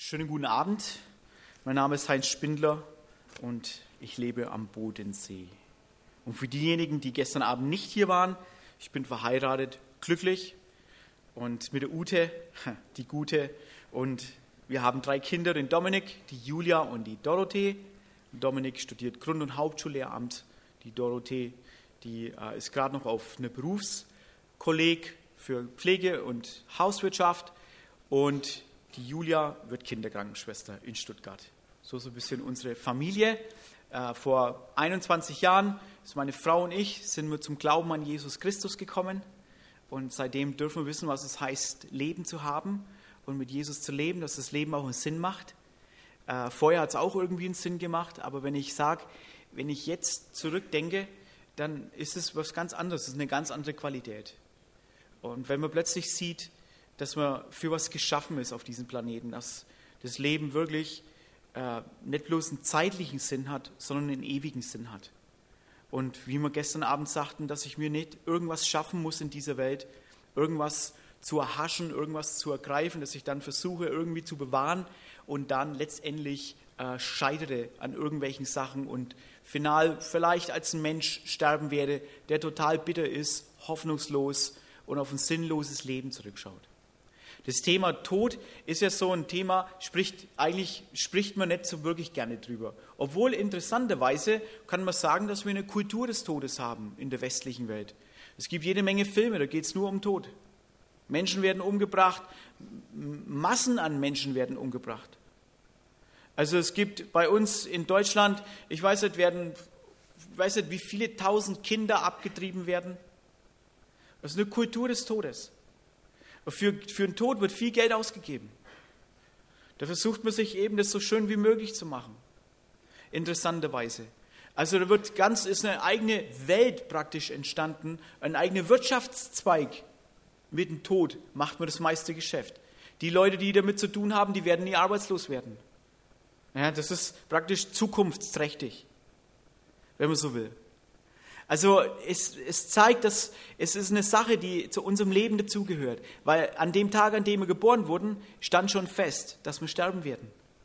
Schönen guten Abend. Mein Name ist Heinz Spindler und ich lebe am Bodensee. Und für diejenigen, die gestern Abend nicht hier waren, ich bin verheiratet, glücklich und mit der Ute, die Gute. Und wir haben 3 Kinder, den Dominik, die Julia und die Dorothee. Dominik studiert Grund- und Hauptschullehramt. Die Dorothee, die ist gerade noch auf einer Berufskolleg für Pflege und Hauswirtschaft. Und die Julia wird Kinderkrankenschwester in Stuttgart. So ein bisschen unsere Familie. Vor 21 Jahren ist meine Frau und ich, sind wir zum Glauben an Jesus Christus gekommen. Und seitdem dürfen wir wissen, was es heißt, Leben zu haben und mit Jesus zu leben, dass das Leben auch einen Sinn macht. Vorher hat es auch irgendwie einen Sinn gemacht, aber wenn ich jetzt zurückdenke, dann ist es was ganz anderes, es ist eine ganz andere Qualität. Und wenn man plötzlich sieht, dass man für was geschaffen ist auf diesem Planeten, dass das Leben wirklich nicht bloß einen zeitlichen Sinn hat, sondern einen ewigen Sinn hat. Und wie wir gestern Abend sagten, dass ich mir nicht irgendwas schaffen muss in dieser Welt, irgendwas zu erhaschen, irgendwas zu ergreifen, dass ich dann versuche irgendwie zu bewahren und dann letztendlich scheitere an irgendwelchen Sachen und final vielleicht als ein Mensch sterben werde, der total bitter ist, hoffnungslos und auf ein sinnloses Leben zurückschaut. Das Thema Tod ist ja so ein Thema, eigentlich spricht man nicht so wirklich gerne drüber. Obwohl interessanterweise kann man sagen, dass wir eine Kultur des Todes haben in der westlichen Welt. Es gibt jede Menge Filme, da geht es nur um Tod. Menschen werden umgebracht, Massen an Menschen werden umgebracht. Also es gibt bei uns in Deutschland, ich weiß nicht, wie viele tausend Kinder abgetrieben werden. Das ist eine Kultur des Todes. Für den Tod wird viel Geld ausgegeben. Da versucht man sich eben, das so schön wie möglich zu machen. Interessanterweise. Also ist eine eigene Welt praktisch entstanden, ein eigener Wirtschaftszweig. Mit dem Tod macht man das meiste Geschäft. Die Leute, die damit zu tun haben, die werden nie arbeitslos werden. Ja, das ist praktisch zukunftsträchtig, wenn man so will. Also es zeigt, dass es ist eine Sache, die zu unserem Leben dazugehört. Weil an dem Tag, an dem wir geboren wurden, stand schon fest, dass wir sterben werden.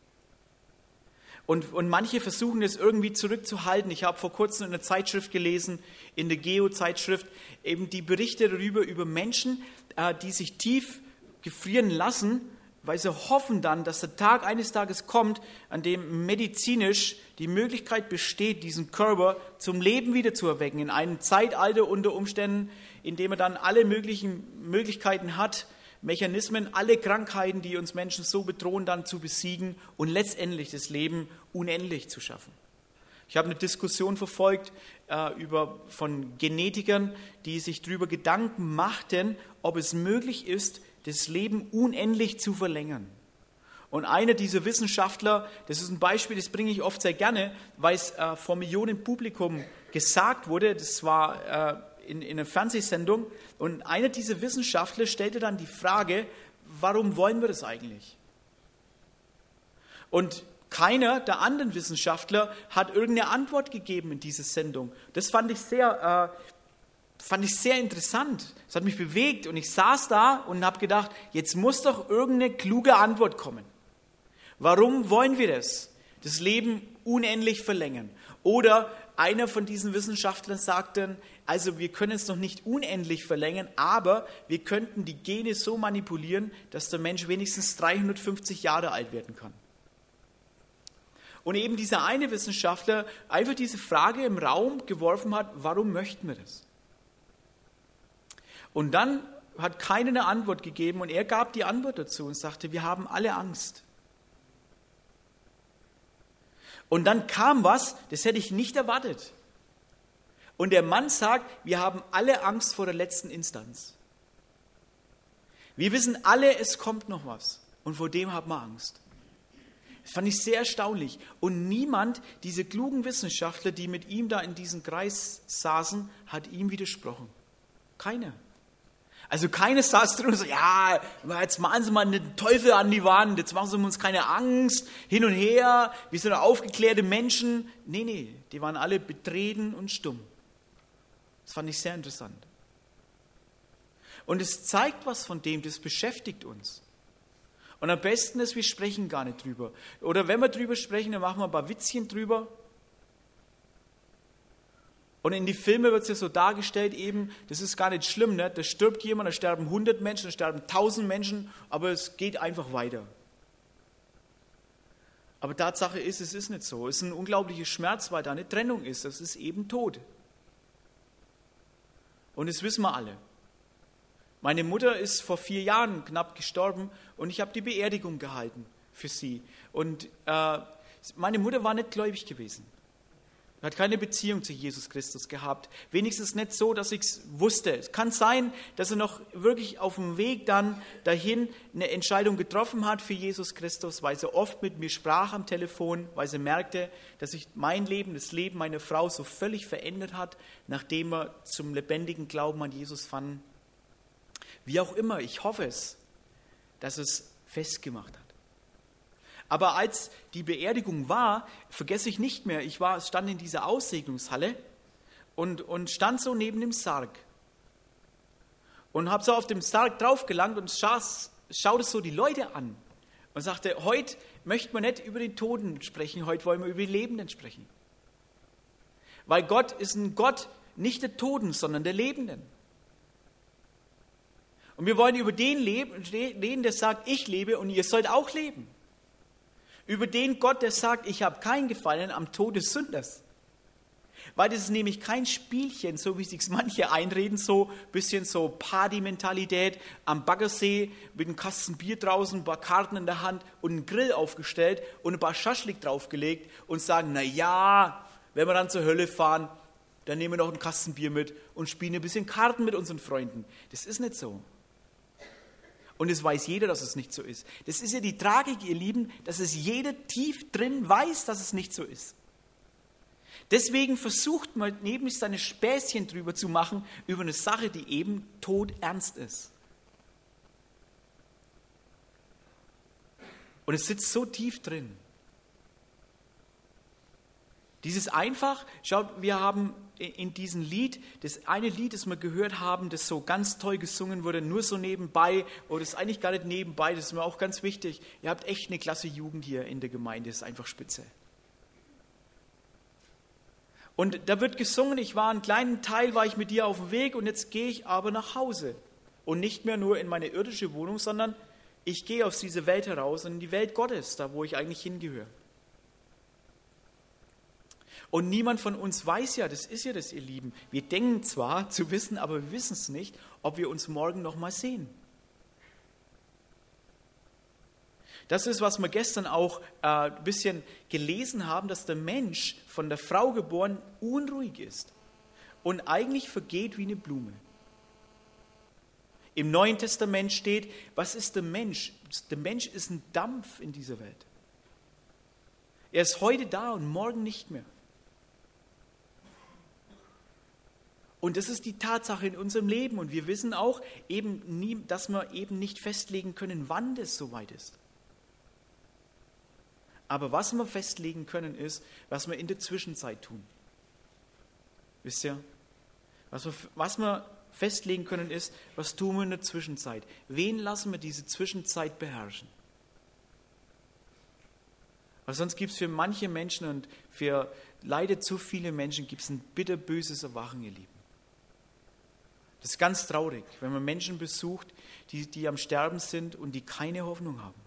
Und manche versuchen es irgendwie zurückzuhalten. Ich habe vor kurzem in einer Zeitschrift gelesen, in der Geo-Zeitschrift, eben die Berichte darüber, über Menschen, die sich tief gefrieren lassen, weil sie hoffen dann, dass der Tag eines Tages kommt, an dem medizinisch die Möglichkeit besteht, diesen Körper zum Leben wieder zu erwecken, in einem Zeitalter unter Umständen, in dem er dann alle möglichen Möglichkeiten hat, Mechanismen, alle Krankheiten, die uns Menschen so bedrohen, dann zu besiegen und letztendlich das Leben unendlich zu schaffen. Ich habe eine Diskussion verfolgt von Genetikern, die sich darüber Gedanken machten, ob es möglich ist, das Leben unendlich zu verlängern. Und einer dieser Wissenschaftler, das ist ein Beispiel, das bringe ich oft sehr gerne, weil es vor Millionen Publikum gesagt wurde, das war in einer Fernsehsendung, und einer dieser Wissenschaftler stellte dann die Frage, warum wollen wir das eigentlich? Und keiner der anderen Wissenschaftler hat irgendeine Antwort gegeben in dieser Sendung. Das fand ich sehr interessant. Es hat mich bewegt und ich saß da und habe gedacht, jetzt muss doch irgendeine kluge Antwort kommen. Warum wollen wir das? Das Leben unendlich verlängern. Oder einer von diesen Wissenschaftlern sagt dann, also wir können es noch nicht unendlich verlängern, aber wir könnten die Gene so manipulieren, dass der Mensch wenigstens 350 Jahre alt werden kann. Und eben dieser eine Wissenschaftler einfach diese Frage im Raum geworfen hat, warum möchten wir das? Und dann hat keiner eine Antwort gegeben und er gab die Antwort dazu und sagte, wir haben alle Angst. Und dann kam was, das hätte ich nicht erwartet. Und der Mann sagt, wir haben alle Angst vor der letzten Instanz. Wir wissen alle, es kommt noch was und vor dem haben wir Angst. Das fand ich sehr erstaunlich. Und niemand, diese klugen Wissenschaftler, die mit ihm da in diesem Kreis saßen, hat ihm widersprochen. Keiner. Also keiner saß drin und so, ja, jetzt malen Sie mal den Teufel an die Wand, jetzt machen Sie uns keine Angst, hin und her, wir sind aufgeklärte Menschen. Nee, die waren alle betreten und stumm. Das fand ich sehr interessant. Und es zeigt was von dem, das beschäftigt uns. Und Und am besten ist, wir sprechen gar nicht drüber. Oder wenn wir drüber sprechen, dann machen wir ein paar Witzchen drüber. Und in die Filme wird es ja so dargestellt eben, das ist gar nicht schlimm, ne? Da stirbt jemand, da sterben 100 Menschen, da sterben 1000 Menschen, aber es geht einfach weiter. Aber Tatsache ist, es ist nicht so. Es ist ein unglaublicher Schmerz, weil da eine Trennung ist. Das ist eben Tod. Und das wissen wir alle. Meine Mutter ist vor 4 Jahren knapp gestorben und ich habe die Beerdigung gehalten für sie. Und meine Mutter war nicht gläubig gewesen. Hat keine Beziehung zu Jesus Christus gehabt. Wenigstens nicht so, dass ich es wusste. Es kann sein, dass er noch wirklich auf dem Weg dann dahin eine Entscheidung getroffen hat für Jesus Christus, weil sie oft mit mir sprach am Telefon, weil sie merkte, dass sich mein Leben, das Leben meiner Frau so völlig verändert hat, nachdem wir zum lebendigen Glauben an Jesus fanden. Wie auch immer, ich hoffe es, dass es festgemacht hat. Aber als die Beerdigung war, vergesse ich nicht mehr, stand in dieser Aussegnungshalle und stand so neben dem Sarg. Und habe so auf dem Sarg draufgelangt und schaute so die Leute an und sagte, heute möchte man nicht über den Toten sprechen, heute wollen wir über die Lebenden sprechen. Weil Gott ist ein Gott nicht der Toten, sondern der Lebenden. Und wir wollen über den reden, der sagt, ich lebe und ihr sollt auch leben. Über den Gott, der sagt, ich habe kein Gefallen am Tod des Sünders. Weil das ist nämlich kein Spielchen, so wie sich manche einreden, so ein bisschen so Party-Mentalität am Baggersee mit einem Kasten Bier draußen, ein paar Karten in der Hand und einen Grill aufgestellt und ein paar Schaschlik draufgelegt und sagen, na ja, wenn wir dann zur Hölle fahren, dann nehmen wir noch einen Kasten Bier mit und spielen ein bisschen Karten mit unseren Freunden. Das ist nicht so. Und es weiß jeder, dass es nicht so ist. Das ist ja die Tragik, ihr Lieben, dass es jeder tief drin weiß, dass es nicht so ist. Deswegen versucht man nämlich seine Späßchen drüber zu machen, über eine Sache, die eben todernst ist. Und es sitzt so tief drin. Dieses einfach, schaut, wir haben in diesem Lied, das eine Lied, das wir gehört haben, das so ganz toll gesungen wurde, nur so nebenbei, oder das ist eigentlich gar nicht nebenbei, das ist mir auch ganz wichtig. Ihr habt echt eine klasse Jugend hier in der Gemeinde, das ist einfach spitze. Und da wird gesungen, einen kleinen Teil war ich mit dir auf dem Weg und jetzt gehe ich aber nach Hause. Und nicht mehr nur in meine irdische Wohnung, sondern ich gehe aus dieser Welt heraus in die Welt Gottes, da wo ich eigentlich hingehöre. Und niemand von uns weiß ja, das ist ja das, ihr Lieben. Wir denken zwar zu wissen, aber wir wissen es nicht, ob wir uns morgen noch mal sehen. Das ist, was wir gestern auch ein bisschen gelesen haben, dass der Mensch von der Frau geboren unruhig ist und eigentlich vergeht wie eine Blume. Im Neuen Testament steht, was ist der Mensch? Der Mensch ist ein Dampf in dieser Welt. Er ist heute da und morgen nicht mehr. Und das ist die Tatsache in unserem Leben. Und wir wissen auch, dass wir eben nicht festlegen können, wann das soweit ist. Aber was wir festlegen können, ist, was wir in der Zwischenzeit tun. Wisst ihr? Was wir festlegen können, ist, was tun wir in der Zwischenzeit? Wen lassen wir diese Zwischenzeit beherrschen? Weil sonst gibt es für manche Menschen und für leider zu viele Menschen gibt es ein bitterböses Erwachen, ihr Lieben. Das ist ganz traurig, wenn man Menschen besucht, die am Sterben sind und die keine Hoffnung haben.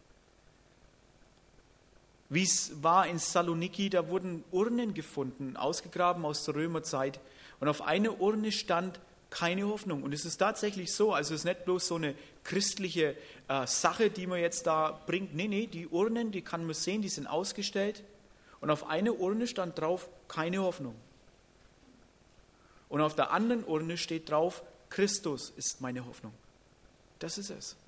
Wie es war in Saloniki, da wurden Urnen gefunden, ausgegraben aus der Römerzeit. Und auf einer Urne stand keine Hoffnung. Und es ist tatsächlich so, also es ist nicht bloß so eine christliche Sache, die man jetzt da bringt. Nee, die Urnen, die kann man sehen, die sind ausgestellt. Und auf einer Urne stand drauf, keine Hoffnung. Und auf der anderen Urne steht drauf, Christus ist meine Hoffnung. Das ist es.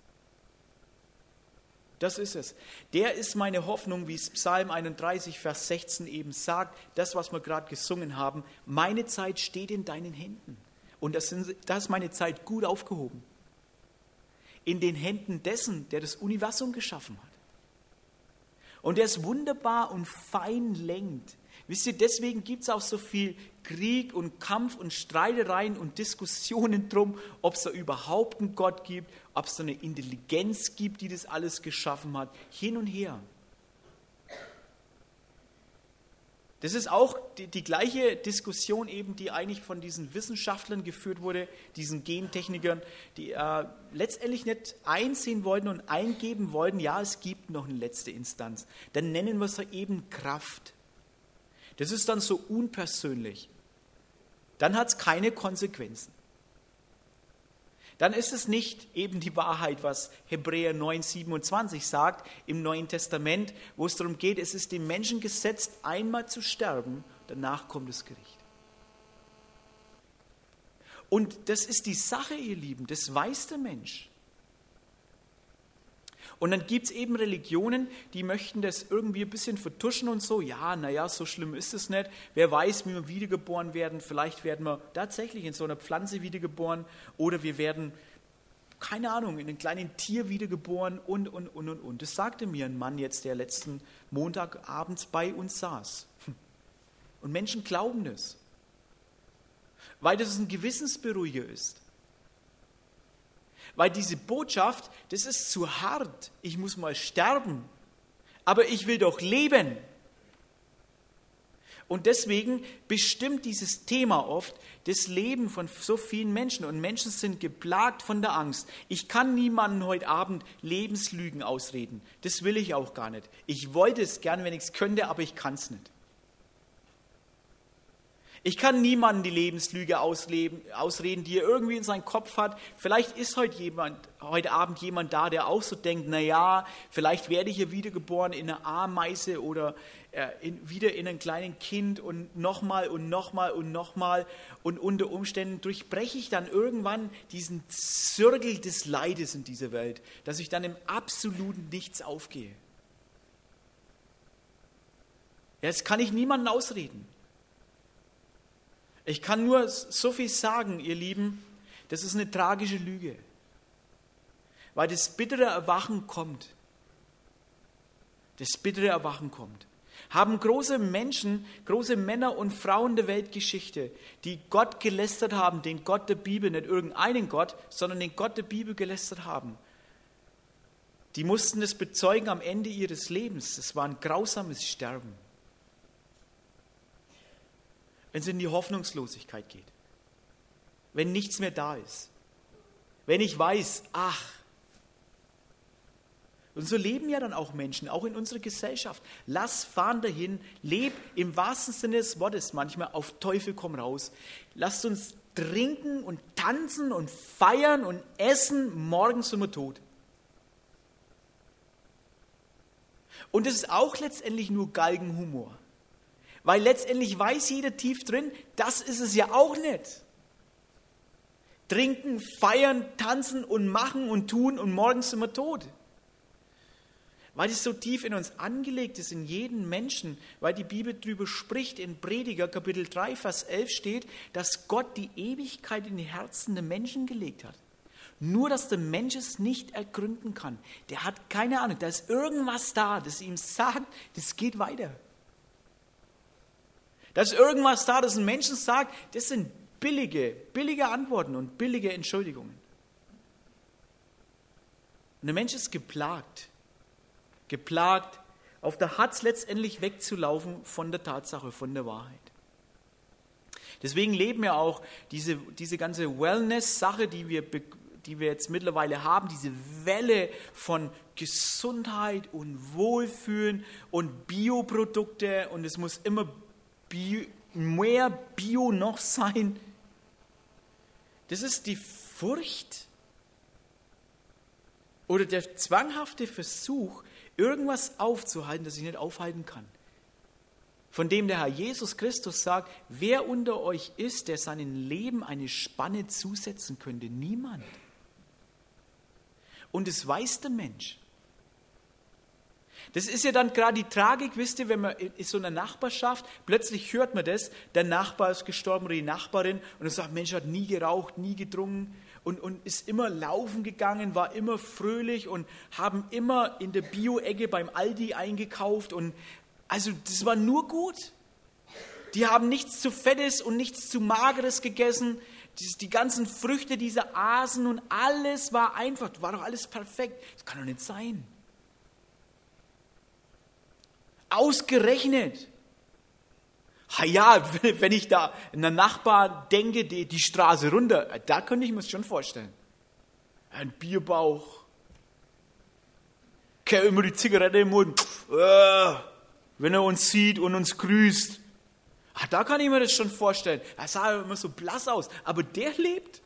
Das ist es. Der ist meine Hoffnung, wie es Psalm 31, Vers 16 eben sagt, das, was wir gerade gesungen haben, meine Zeit steht in deinen Händen. Und das ist meine Zeit gut aufgehoben. In den Händen dessen, der das Universum geschaffen hat. Und der es wunderbar und fein lenkt. Wisst ihr, deswegen gibt es auch so viel Krieg und Kampf und Streitereien und Diskussionen drum, ob es da überhaupt einen Gott gibt, ob es da eine Intelligenz gibt, die das alles geschaffen hat. Hin und her. Das ist auch die gleiche Diskussion eben, die eigentlich von diesen Wissenschaftlern geführt wurde, diesen Gentechnikern, die letztendlich nicht einsehen wollten und eingeben wollten, ja, es gibt noch eine letzte Instanz. Dann nennen wir es eben Kraft. Das ist dann so unpersönlich. Dann hat es keine Konsequenzen. Dann ist es nicht eben die Wahrheit, was Hebräer 9,27 sagt im Neuen Testament, wo es darum geht, es ist dem Menschen gesetzt, einmal zu sterben, danach kommt das Gericht. Und das ist die Sache, ihr Lieben, das weiß der Mensch. Und dann gibt es eben Religionen, die möchten das irgendwie ein bisschen vertuschen und so. Ja, naja, so schlimm ist es nicht. Wer weiß, wie wir wiedergeboren werden. Vielleicht werden wir tatsächlich in so einer Pflanze wiedergeboren. Oder wir werden, keine Ahnung, in einem kleinen Tier wiedergeboren und. Das sagte mir ein Mann jetzt, der letzten Montag abends bei uns saß. Und Menschen glauben das. Weil das ein Gewissensberuhiger ist. Weil diese Botschaft, das ist zu hart. Ich muss mal sterben. Aber ich will doch leben. Und deswegen bestimmt dieses Thema oft das Leben von so vielen Menschen. Und Menschen sind geplagt von der Angst. Ich kann niemandem heute Abend Lebenslügen ausreden. Das will ich auch gar nicht. Ich wollte es gern, wenn ich es könnte, aber ich kann es nicht. Ich kann niemandem die Lebenslüge ausreden, die er irgendwie in seinem Kopf hat. Vielleicht ist heute Abend jemand da, der auch so denkt, naja, vielleicht werde ich ja wiedergeboren in einer Ameise oder wieder in einem kleinen Kind und nochmal und nochmal und nochmal. Und unter Umständen durchbreche ich dann irgendwann diesen Zirkel des Leides in dieser Welt, dass ich dann im absoluten Nichts aufgehe. Jetzt kann ich niemanden ausreden. Ich kann nur so viel sagen, ihr Lieben, das ist eine tragische Lüge, weil das bittere Erwachen kommt. Das bittere Erwachen kommt. Haben große Menschen, große Männer und Frauen der Weltgeschichte, die Gott gelästert haben, den Gott der Bibel, nicht irgendeinen Gott, sondern den Gott der Bibel gelästert haben. Die mussten das bezeugen am Ende ihres Lebens. Das war ein grausames Sterben. Wenn es in die Hoffnungslosigkeit geht, wenn nichts mehr da ist, wenn ich weiß, ach, und so leben ja dann auch Menschen, auch in unserer Gesellschaft. Lass fahren dahin, leb im wahrsten Sinne des Wortes manchmal auf Teufel komm raus. Lasst uns trinken und tanzen und feiern und essen, morgen sind wir tot. Und es ist auch letztendlich nur Galgenhumor. Weil letztendlich weiß jeder tief drin, das ist es ja auch nicht. Trinken, feiern, tanzen und machen und tun und morgen sind wir tot. Weil es so tief in uns angelegt ist, in jeden Menschen, weil die Bibel darüber spricht, in Prediger Kapitel 3, Vers 11 steht, dass Gott die Ewigkeit in die Herzen der Menschen gelegt hat. Nur, dass der Mensch es nicht ergründen kann. Der hat keine Ahnung, da ist irgendwas da, das ihm sagt, das geht weiter. Da ist irgendwas da, das ein Menschen sagt, das sind billige Antworten und billige Entschuldigungen. Und der Mensch ist geplagt, auf der Hatz letztendlich wegzulaufen von der Tatsache, von der Wahrheit. Deswegen leben wir auch diese ganze Wellness-Sache, die wir jetzt mittlerweile haben, diese Welle von Gesundheit und Wohlfühlen und Bioprodukte und es muss immer mehr Bio noch sein. Das ist die Furcht oder der zwanghafte Versuch, irgendwas aufzuhalten, das ich nicht aufhalten kann. Von dem der Herr Jesus Christus sagt, wer unter euch ist, der seinem Leben eine Spanne zusetzen könnte? Niemand. Und es weiß der Mensch. Das ist ja dann gerade die Tragik, wisst ihr, wenn man in so einer Nachbarschaft, plötzlich hört man das, der Nachbar ist gestorben oder die Nachbarin und er sagt, Mensch, hat nie geraucht, nie getrunken und ist immer laufen gegangen, war immer fröhlich und haben immer in der Bio-Ecke beim Aldi eingekauft und also das war nur gut. Die haben nichts zu Fettes und nichts zu Mageres gegessen. Die ganzen Früchte, diese aßen und alles war einfach, war doch alles perfekt. Das kann doch nicht sein. Ausgerechnet. Ja, wenn ich da an einen Nachbar denke, die Straße runter, da könnte ich mir das schon vorstellen. Ein Bierbauch. Immer die Zigarette im Mund. Wenn er uns sieht und uns grüßt. Da kann ich mir das schon vorstellen. Er sah immer so blass aus, aber der lebt.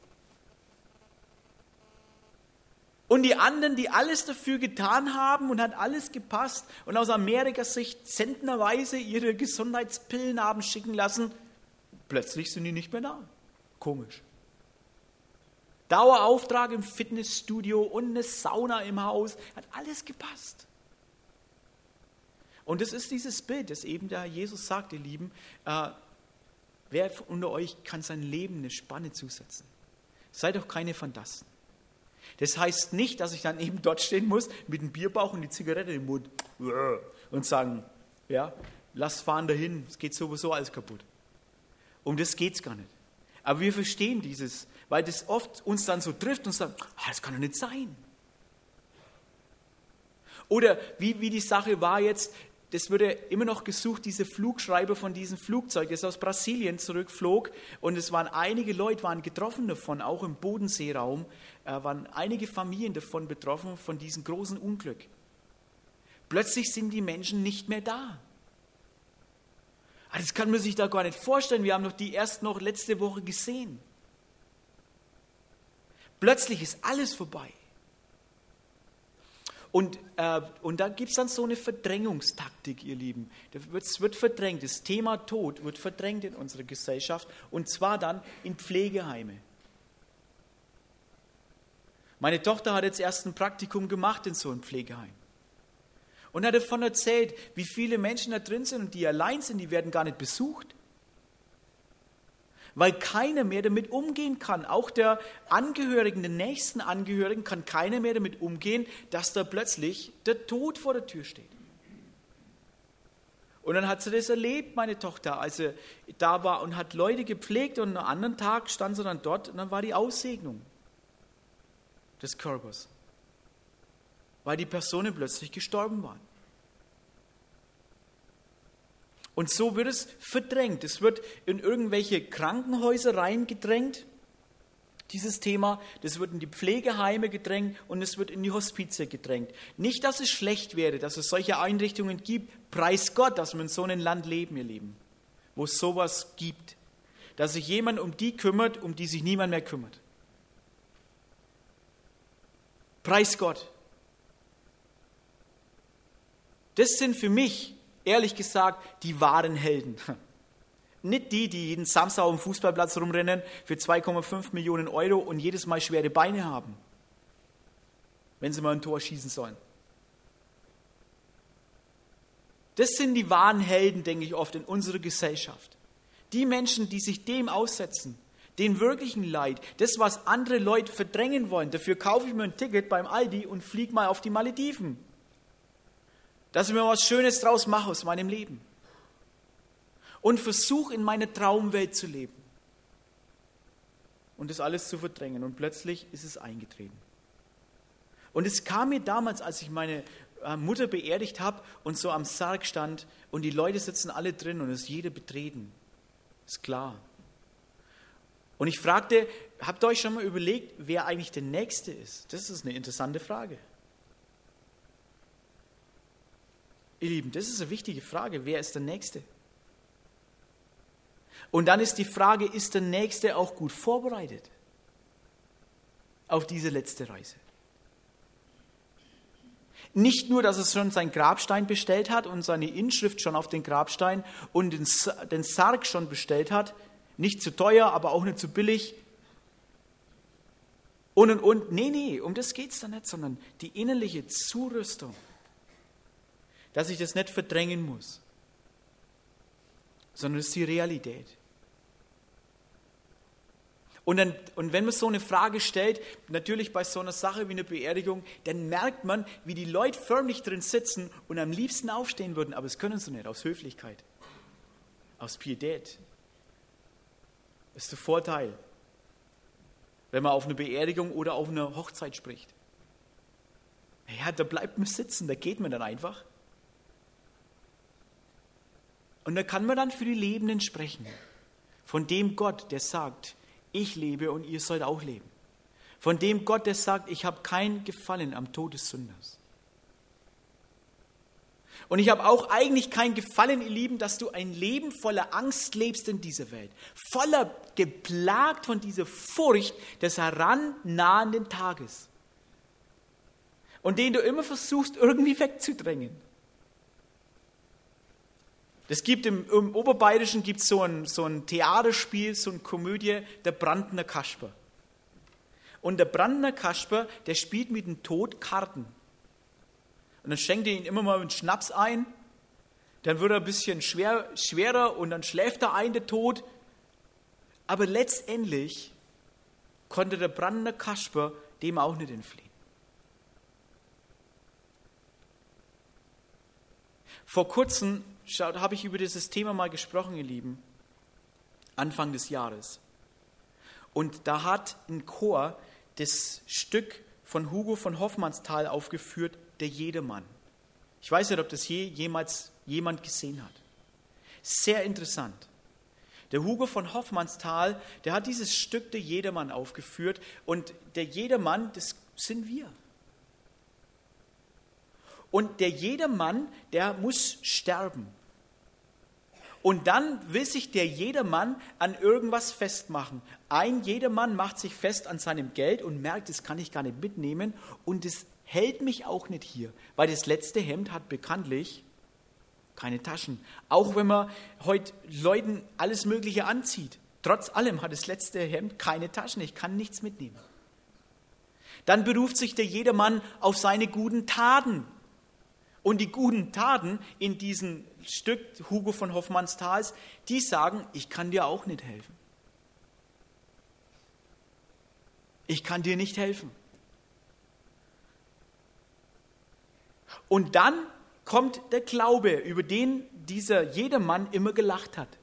Und die anderen, die alles dafür getan haben und hat alles gepasst und aus Amerikas Sicht zentnerweise ihre Gesundheitspillen haben schicken lassen, plötzlich sind die nicht mehr da. Komisch. Dauerauftrag im Fitnessstudio und eine Sauna im Haus, hat alles gepasst. Und das ist dieses Bild, das eben der Jesus sagt, ihr Lieben, wer unter euch kann sein Leben eine Spanne zusetzen? Seid doch keine Phantasten. Das heißt nicht, dass ich dann eben dort stehen muss mit dem Bierbauch und die Zigarette im Mund und sagen, ja, lass fahren dahin, es geht sowieso alles kaputt. Um das geht es gar nicht. Aber wir verstehen dieses, weil das oft uns dann so trifft und sagt, das kann doch nicht sein. Oder wie die Sache war jetzt, das wurde immer noch gesucht, diese Flugschreiber von diesem Flugzeug, das aus Brasilien zurückflog. Und es waren einige Leute, waren getroffen davon, auch im Bodenseeraum, waren einige Familien davon betroffen, von diesem großen Unglück. Plötzlich sind die Menschen nicht mehr da. Das kann man sich da gar nicht vorstellen. Wir haben doch die erst noch letzte Woche gesehen. Plötzlich ist alles vorbei. Und da gibt es dann so eine Verdrängungstaktik, ihr Lieben. Es wird verdrängt, das Thema Tod wird verdrängt in unserer Gesellschaft und zwar dann in Pflegeheime. Meine Tochter hat jetzt erst ein Praktikum gemacht in so einem Pflegeheim und hat davon erzählt, wie viele Menschen da drin sind und die allein sind, die werden gar nicht besucht. Weil keiner mehr damit umgehen kann. Auch der Angehörigen, den nächsten Angehörigen, kann keiner mehr damit umgehen, dass da plötzlich der Tod vor der Tür steht. Und dann hat sie das erlebt, meine Tochter, als sie da war und hat Leute gepflegt und am anderen Tag stand sie dann dort und dann war die Aussegnung des Körpers. Weil die Personen plötzlich gestorben waren. Und so wird es verdrängt. Es wird in irgendwelche Krankenhäuser reingedrängt, dieses Thema. Das wird in die Pflegeheime gedrängt und es wird in die Hospize gedrängt. Nicht, dass es schlecht wäre, dass es solche Einrichtungen gibt. Preis Gott, dass wir in so einem Land leben, ihr Lieben, wo es sowas gibt. Dass sich jemand um die kümmert, um die sich niemand mehr kümmert. Preis Gott. Das sind für mich, ehrlich gesagt, die wahren Helden. Nicht die jeden Samstag auf dem Fußballplatz rumrennen für 2,5 Millionen Euro und jedes Mal schwere Beine haben, wenn sie mal ein Tor schießen sollen. Das sind die wahren Helden, denke ich oft, in unserer Gesellschaft. Die Menschen, die sich dem aussetzen, den wirklichen Leid, das, was andere Leute verdrängen wollen. Dafür kaufe ich mir ein Ticket beim Aldi und fliege mal auf die Malediven. Dass ich mir was Schönes draus mache aus meinem Leben. Und versuche, in meiner Traumwelt zu leben. Und das alles zu verdrängen. Und plötzlich ist es eingetreten. Und es kam mir damals, als ich meine Mutter beerdigt habe und so am Sarg stand und die Leute sitzen alle drin und es ist jeder betreten. Ist klar. Und ich fragte, habt ihr euch schon mal überlegt, wer eigentlich der Nächste ist? Das ist eine interessante Frage. Ihr Lieben, das ist eine wichtige Frage. Wer ist der Nächste? Und dann ist die Frage, ist der Nächste auch gut vorbereitet auf diese letzte Reise? Nicht nur, dass er schon seinen Grabstein bestellt hat und seine Inschrift schon auf den Grabstein und den Sarg schon bestellt hat, nicht zu teuer, aber auch nicht zu billig. Und. Nee, um das geht es dann nicht, sondern die innerliche Zurüstung. Dass ich das nicht verdrängen muss, sondern es ist die Realität. Und wenn man so eine Frage stellt, natürlich bei so einer Sache wie einer Beerdigung, dann merkt man, wie die Leute förmlich drin sitzen und am liebsten aufstehen würden, aber es können sie nicht, aus Höflichkeit. aus Pietät. Das ist der Vorteil, wenn man auf eine Beerdigung oder auf eine Hochzeit spricht. Ja, da bleibt man sitzen, da geht man dann einfach. Und da kann man dann für die Lebenden sprechen. Von dem Gott, der sagt, ich lebe und ihr sollt auch leben. Von dem Gott, der sagt, ich habe kein Gefallen am Tod des Sünders. Und ich habe auch eigentlich kein Gefallen, ihr Lieben, dass du ein Leben voller Angst lebst in dieser Welt. Voller geplagt von dieser Furcht des herannahenden Tages. Und den du immer versuchst, irgendwie wegzudrängen. Es gibt im Oberbayerischen gibt's so ein Theaterspiel, so eine Komödie, der Brandner Kasper. Und der Brandner Kasper, der spielt mit dem Tod Karten. Und dann schenkt er ihn immer mal einen Schnaps ein, dann wird er ein bisschen schwerer und dann schläft er ein, der Tod. Aber letztendlich konnte der Brandner Kasper dem auch nicht entfliehen. Vor kurzem habe ich über dieses Thema mal gesprochen, ihr Lieben, Anfang des Jahres. Und da hat ein Chor das Stück von Hugo von Hofmannsthal aufgeführt, Der Jedermann. Ich weiß nicht, ob das jemals jemand gesehen hat. Sehr interessant. Der Hugo von Hofmannsthal, der hat dieses Stück Der Jedermann aufgeführt und der Jedermann, das sind wir. Und der Jedermann, der muss sterben. Und dann will sich der Jedermann an irgendwas festmachen. Ein Jedermann macht sich fest an seinem Geld und merkt, das kann ich gar nicht mitnehmen und das hält mich auch nicht hier, weil das letzte Hemd hat bekanntlich keine Taschen. Auch wenn man heute Leuten alles Mögliche anzieht, trotz allem hat das letzte Hemd keine Taschen, ich kann nichts mitnehmen. Dann beruft sich der Jedermann auf seine guten Taten. Und die guten Taten in diesem Stück Hugo von Hofmannsthals, die sagen, ich kann dir auch nicht helfen. Ich kann dir nicht helfen. Und dann kommt der Glaube, über den dieser Jedermann immer gelacht hat.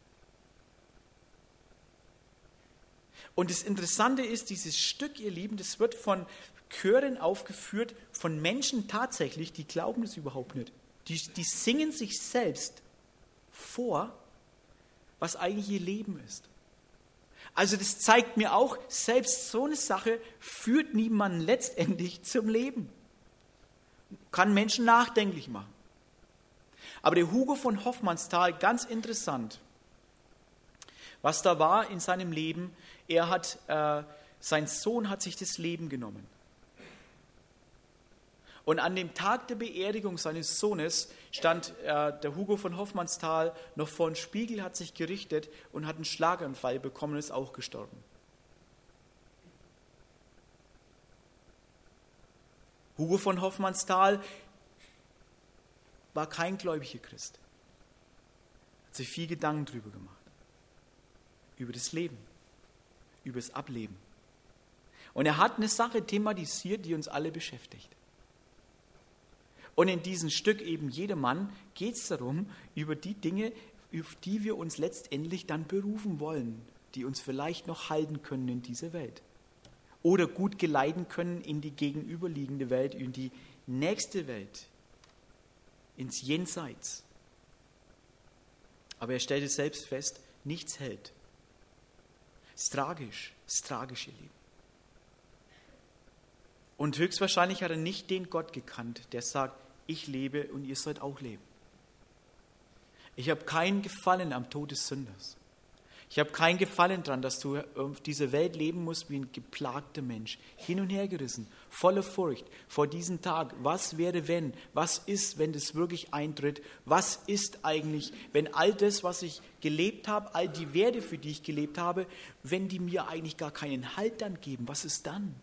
Und das Interessante ist, dieses Stück, ihr Lieben, das wird von Chören aufgeführt, von Menschen tatsächlich, die glauben das überhaupt nicht. Die singen sich selbst vor, was eigentlich ihr Leben ist. Also das zeigt mir auch, selbst so eine Sache führt niemanden letztendlich zum Leben. Kann Menschen nachdenklich machen. Aber der Hugo von Hofmannsthal, ganz interessant, was da war in seinem Leben, sein Sohn hat sich das Leben genommen. Und an dem Tag der Beerdigung seines Sohnes stand der Hugo von Hofmannsthal noch vor dem Spiegel, hat sich gerichtet und hat einen Schlaganfall bekommen und ist auch gestorben. Hugo von Hofmannsthal war kein gläubiger Christ. Hat sich viel Gedanken darüber gemacht. Über das Leben, über das Ableben. Und er hat eine Sache thematisiert, die uns alle beschäftigt. Und in diesem Stück eben Jedermann geht es darum, über die Dinge, auf die wir uns letztendlich dann berufen wollen, die uns vielleicht noch halten können in dieser Welt. Oder gut geleiten können in die gegenüberliegende Welt, in die nächste Welt, ins Jenseits. Aber er stellte selbst fest, nichts hält. Es ist tragisch, ihr Lieben. Und höchstwahrscheinlich hat er nicht den Gott gekannt, der sagt, ich lebe und ihr sollt auch leben. Ich habe kein Gefallen am Tod des Sünders. Ich habe kein Gefallen daran, dass du auf dieser Welt leben musst wie ein geplagter Mensch, hin und her gerissen, voller Furcht vor diesem Tag. Was wäre, wenn? Was ist, wenn das wirklich eintritt? Was ist eigentlich, wenn all das, was ich gelebt habe, all die Werte, für die ich gelebt habe, wenn die mir eigentlich gar keinen Halt dann geben? Was ist dann?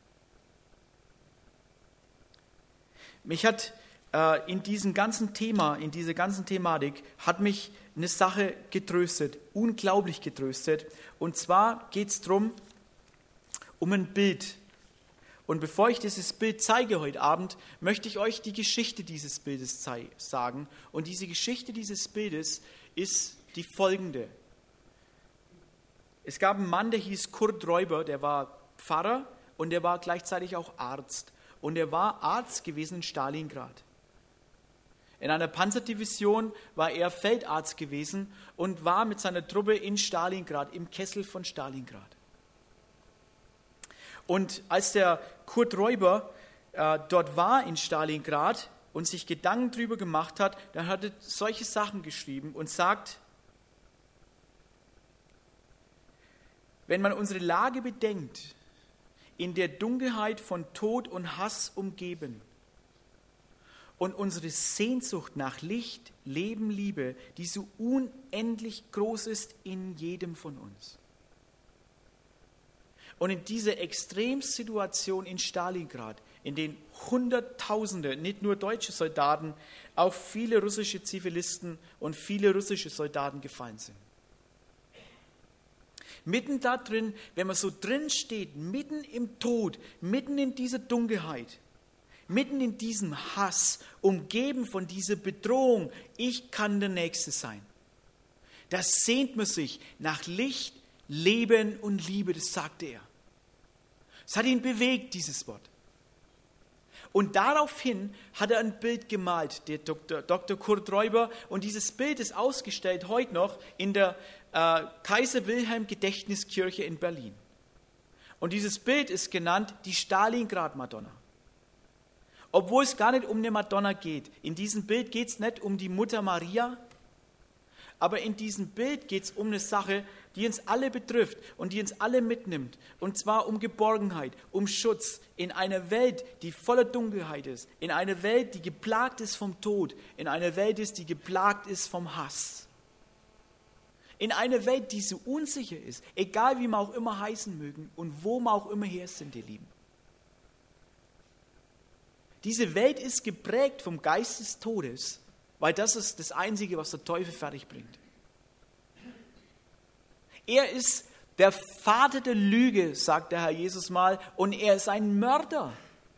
Mich hat in diesem ganzen Thema, in dieser ganzen Thematik, hat mich eine Sache getröstet, unglaublich getröstet. Und zwar geht es darum, um ein Bild. Und bevor ich dieses Bild zeige heute Abend, möchte ich euch die Geschichte dieses Bildes sagen. Und diese Geschichte dieses Bildes ist die folgende. Es gab einen Mann, der hieß Kurt Räuber, der war Pfarrer und der war gleichzeitig auch Arzt. Und er war Arzt gewesen in Stalingrad. In einer Panzerdivision war er Feldarzt gewesen und war mit seiner Truppe in Stalingrad, im Kessel von Stalingrad. Und als der Kurt Räuber dort war in Stalingrad und sich Gedanken darüber gemacht hat, dann hat er solche Sachen geschrieben und sagt, wenn man unsere Lage bedenkt, in der Dunkelheit von Tod und Hass umgeben und unsere Sehnsucht nach Licht, Leben, Liebe, die so unendlich groß ist in jedem von uns. Und in dieser Extremsituation in Stalingrad, in den Hunderttausende, nicht nur deutsche Soldaten, auch viele russische Zivilisten und viele russische Soldaten gefallen sind. Mitten da drin, wenn man so drin steht, mitten im Tod, mitten in dieser Dunkelheit, mitten in diesem Hass, umgeben von dieser Bedrohung, ich kann der Nächste sein. Da sehnt man sich nach Licht, Leben und Liebe, das sagte er. Es hat ihn bewegt, dieses Wort. Und daraufhin hat er ein Bild gemalt, der Dr. Kurt Räuber, und dieses Bild ist ausgestellt heute noch in der Kaiser Wilhelm Gedächtniskirche in Berlin. Und dieses Bild ist genannt die Stalingrad-Madonna. Obwohl es gar nicht um eine Madonna geht. In diesem Bild geht es nicht um die Mutter Maria, aber in diesem Bild geht es um eine Sache, die uns alle betrifft und die uns alle mitnimmt. Und zwar um Geborgenheit, um Schutz in einer Welt, die voller Dunkelheit ist, in einer Welt, die geplagt ist vom Tod, in einer Welt die geplagt ist vom Hass. In einer Welt, die so unsicher ist, egal wie wir auch immer heißen mögen und wo wir auch immer her sind, ihr Lieben. Diese Welt ist geprägt vom Geist des Todes, weil das ist das Einzige, was der Teufel fertig bringt. Er ist der Vater der Lüge, sagt der Herr Jesus mal, und er ist ein Mörder.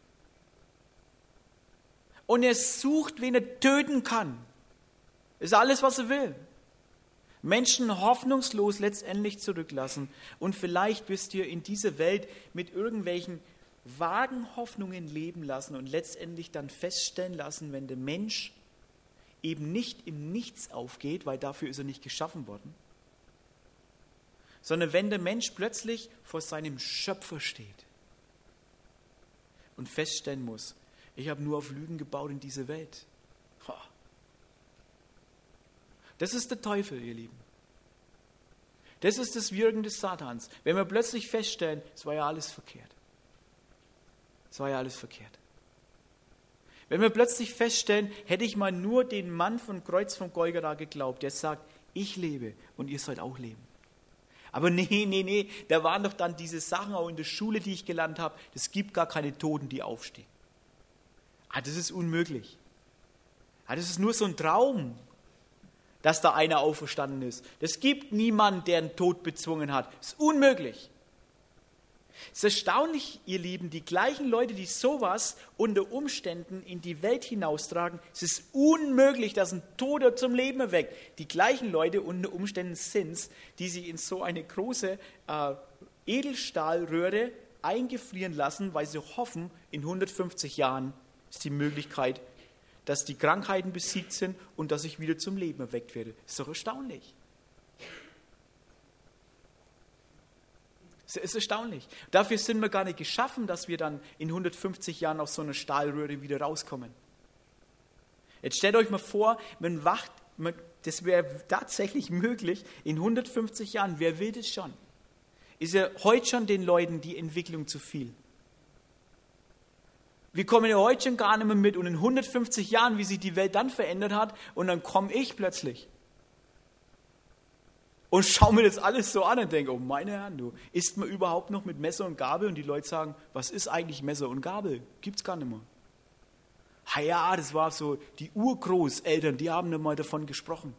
Und er sucht, wen er töten kann. Das ist alles, was er will. Menschen hoffnungslos letztendlich zurücklassen. Und vielleicht wirst ihr in dieser Welt mit irgendwelchen vagen Hoffnungen leben lassen und letztendlich dann feststellen lassen, wenn der Mensch eben nicht im Nichts aufgeht, weil dafür ist er nicht geschaffen worden, sondern wenn der Mensch plötzlich vor seinem Schöpfer steht und feststellen muss, ich habe nur auf Lügen gebaut in diese Welt. Das ist der Teufel, ihr Lieben. Das ist das Wirken des Satans. Wenn wir plötzlich feststellen, es war ja alles verkehrt. Es war ja alles verkehrt. Wenn wir plötzlich feststellen, hätte ich mal nur den Mann von Kreuz von Golgatha geglaubt, der sagt, ich lebe und ihr sollt auch leben. Aber nee, da waren doch dann diese Sachen auch in der Schule, die ich gelernt habe, es gibt gar keine Toten, die aufstehen. Das ist unmöglich. Das ist nur so ein Traum, dass da einer auferstanden ist. Es gibt niemanden, der einen Tod bezwungen hat. Das ist unmöglich. Es ist erstaunlich, ihr Lieben, die gleichen Leute, die sowas unter Umständen in die Welt hinaustragen, es ist unmöglich, dass ein Toter zum Leben erweckt. Die gleichen Leute unter Umständen sind es, die sich in so eine große Edelstahlröhre eingefrieren lassen, weil sie hoffen, in 150 Jahren ist die Möglichkeit, dass die Krankheiten besiegt sind und dass ich wieder zum Leben erweckt werde. Das ist doch erstaunlich. Es ist erstaunlich. Dafür sind wir gar nicht geschaffen, dass wir dann in 150 Jahren aus so einer Stahlröhre wieder rauskommen. Jetzt stellt euch mal vor, das wäre tatsächlich möglich, in 150 Jahren, wer will das schon? Ist ja heute schon den Leuten die Entwicklung zu viel? Wir kommen ja heute schon gar nicht mehr mit und in 150 Jahren, wie sich die Welt dann verändert hat, und dann komme ich plötzlich und schaue mir das alles so an und denke, oh meine Herren, du, isst man überhaupt noch mit Messer und Gabel? Und die Leute sagen, was ist eigentlich Messer und Gabel? Gibt's gar nicht mehr. Ja, das war so, die Urgroßeltern, die haben mal davon gesprochen.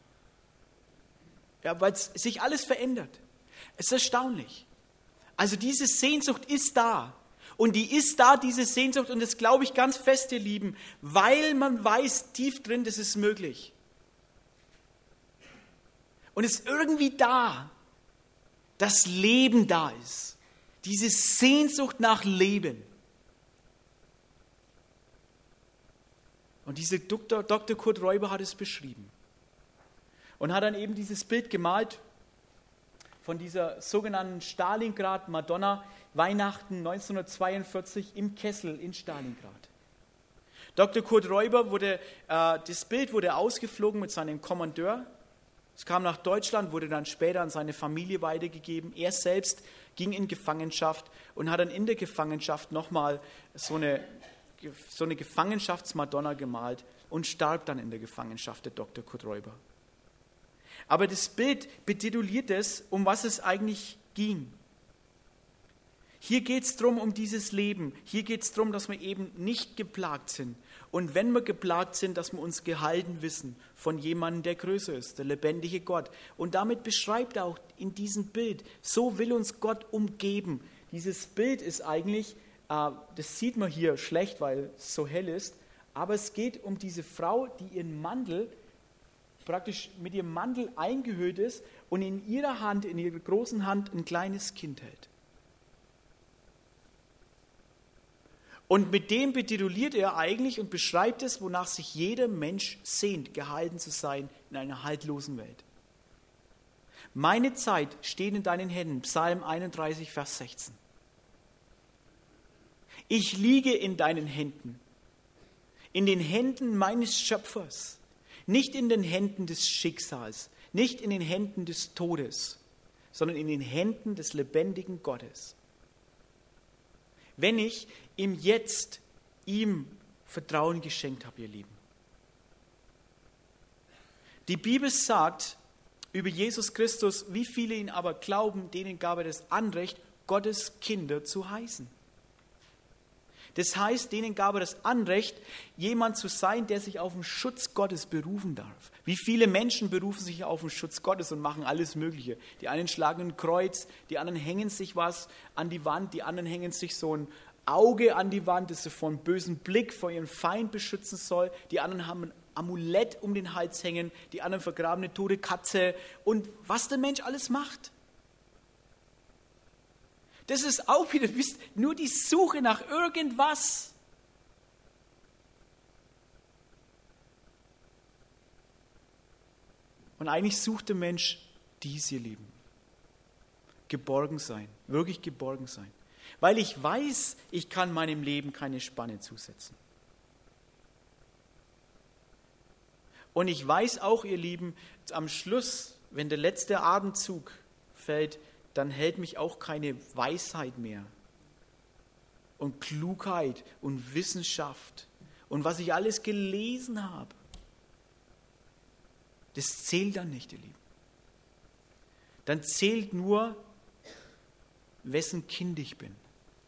Ja, weil sich alles verändert. Es ist erstaunlich. Also diese Sehnsucht ist da. Und die ist da, diese Sehnsucht, und das glaube ich ganz fest, ihr Lieben, weil man weiß tief drin, das ist möglich. Und es ist irgendwie da, dass Leben da ist. Diese Sehnsucht nach Leben. Und dieser Dr. Kurt Räuber hat es beschrieben. Und hat dann eben dieses Bild gemalt von dieser sogenannten Stalingrad-Madonna, Weihnachten 1942 im Kessel in Stalingrad. Dr. Kurt Räuber das Bild wurde ausgeflogen mit seinem Kommandeur. Es kam nach Deutschland, wurde dann später an seine Familie weitergegeben. Er selbst ging in Gefangenschaft und hat dann in der Gefangenschaft nochmal so eine Gefangenschaftsmadonna gemalt und starb dann in der Gefangenschaft, der Dr. Kurt Räuber. Aber das Bild betituliert es, um was es eigentlich ging. Hier geht es darum, um dieses Leben. Hier geht es darum, dass wir eben nicht geplagt sind. Und wenn wir geplagt sind, dass wir uns gehalten wissen von jemandem, der größer ist, der lebendige Gott. Und damit beschreibt er auch in diesem Bild, so will uns Gott umgeben. Dieses Bild ist eigentlich, das sieht man hier schlecht, weil es so hell ist, aber es geht um diese Frau, die ihren Mantel, praktisch mit ihrem Mantel eingehüllt ist und in ihrer Hand, in ihrer großen Hand, ein kleines Kind hält. Und mit dem betituliert er eigentlich und beschreibt es, wonach sich jeder Mensch sehnt, gehalten zu sein in einer haltlosen Welt. Meine Zeit steht in deinen Händen, Psalm 31, Vers 16. Ich liege in deinen Händen, in den Händen meines Schöpfers, nicht in den Händen des Schicksals, nicht in den Händen des Todes, sondern in den Händen des lebendigen Gottes. Wenn ich ihm jetzt Vertrauen geschenkt habe, ihr Lieben. Die Bibel sagt über Jesus Christus, wie viele ihn aber glauben, denen gab er das Anrecht, Gottes Kinder zu heißen. Das heißt, denen gab er das Anrecht, jemand zu sein, der sich auf den Schutz Gottes berufen darf. Wie viele Menschen berufen sich auf den Schutz Gottes und machen alles Mögliche. Die einen schlagen ein Kreuz, die anderen hängen sich was an die Wand, die anderen hängen sich so ein Auge an die Wand, das sie vor einem bösen Blick vor ihrem Feind beschützen soll. Die anderen haben ein Amulett um den Hals hängen, die anderen vergraben eine tote Katze und was der Mensch alles macht. Das ist auch wieder, nur die Suche nach irgendwas. Und eigentlich sucht der Mensch dies, ihr Lieben. Geborgen sein, wirklich geborgen sein. Weil ich weiß, ich kann meinem Leben keine Spanne zusetzen. Und ich weiß auch, ihr Lieben, am Schluss, wenn der letzte Atemzug fällt, dann hält mich auch keine Weisheit mehr und Klugheit und Wissenschaft und was ich alles gelesen habe. Das zählt dann nicht, ihr Lieben. Dann zählt nur, wessen Kind ich bin.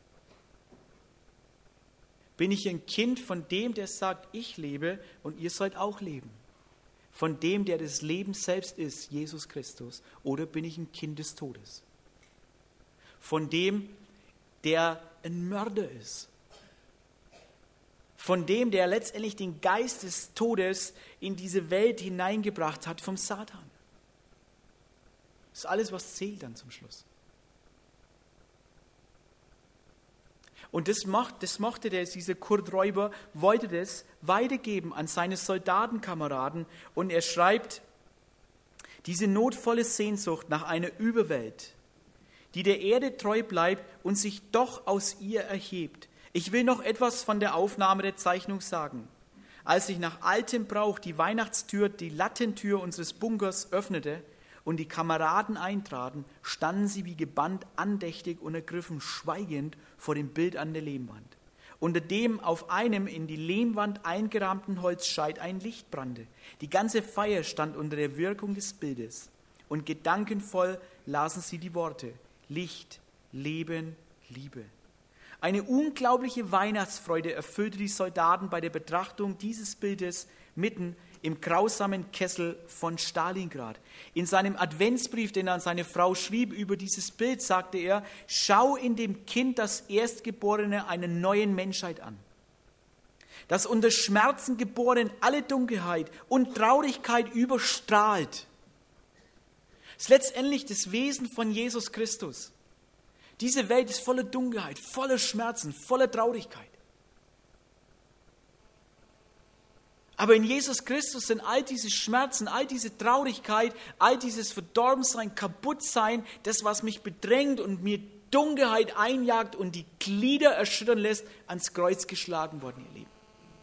Bin ich ein Kind von dem, der sagt, ich lebe und ihr sollt auch leben? Von dem, der das Leben selbst ist, Jesus Christus? Oder bin ich ein Kind des Todes? Von dem, der ein Mörder ist? Von dem, der letztendlich den Geist des Todes in diese Welt hineingebracht hat vom Satan? Das ist alles, was zählt dann zum Schluss. Und dieser Kurt Räuber wollte das weitergeben an seine Soldatenkameraden. Und er schreibt, diese notvolle Sehnsucht nach einer Überwelt, die der Erde treu bleibt und sich doch aus ihr erhebt. Ich will noch etwas von der Aufnahme der Zeichnung sagen. Als ich nach altem Brauch die Weihnachtstür, die Lattentür unseres Bunkers öffnete und die Kameraden eintraten, standen sie wie gebannt, andächtig und ergriffen, schweigend vor dem Bild an der Lehmwand. Unter dem auf einem in die Lehmwand eingerahmten Holzscheit ein Licht brannte. Die ganze Feier stand unter der Wirkung des Bildes. Und gedankenvoll lasen sie die Worte: Licht, Leben, Liebe. Eine unglaubliche Weihnachtsfreude erfüllte die Soldaten bei der Betrachtung dieses Bildes mitten im grausamen Kessel von Stalingrad. In seinem Adventsbrief, den er an seine Frau schrieb über dieses Bild, sagte er: Schau in dem Kind das Erstgeborene einer neuen Menschheit an, das unter Schmerzen geboren alle Dunkelheit und Traurigkeit überstrahlt. Das ist letztendlich das Wesen von Jesus Christus. Diese Welt ist voller Dunkelheit, voller Schmerzen, voller Traurigkeit. Aber in Jesus Christus sind all diese Schmerzen, all diese Traurigkeit, all dieses Verdorbensein, Kaputtsein, das, was mich bedrängt und mir Dunkelheit einjagt und die Glieder erschüttern lässt, ans Kreuz geschlagen worden, ihr Lieben.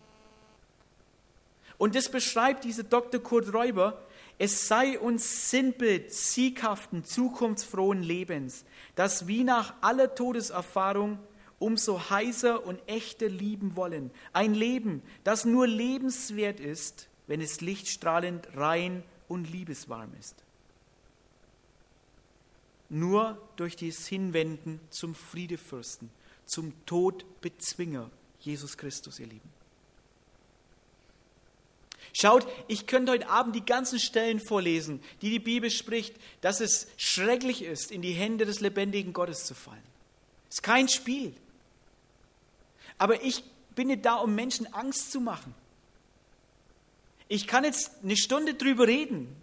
Und das beschreibt dieser Dr. Kurt Räuber: Es sei uns Sinnbild sieghaften, zukunftsfrohen Lebens, das wie nach aller Todeserfahrung umso heißer und echter lieben wollen. Ein Leben, das nur lebenswert ist, wenn es lichtstrahlend, rein und liebeswarm ist. Nur durch das Hinwenden zum Friedefürsten, zum Todbezwinger, Jesus Christus, ihr Lieben. Schaut, ich könnte heute Abend die ganzen Stellen vorlesen, die die Bibel spricht, dass es schrecklich ist, in die Hände des lebendigen Gottes zu fallen. Es ist kein Spiel. Aber ich bin nicht da, um Menschen Angst zu machen. Ich kann jetzt eine Stunde drüber reden.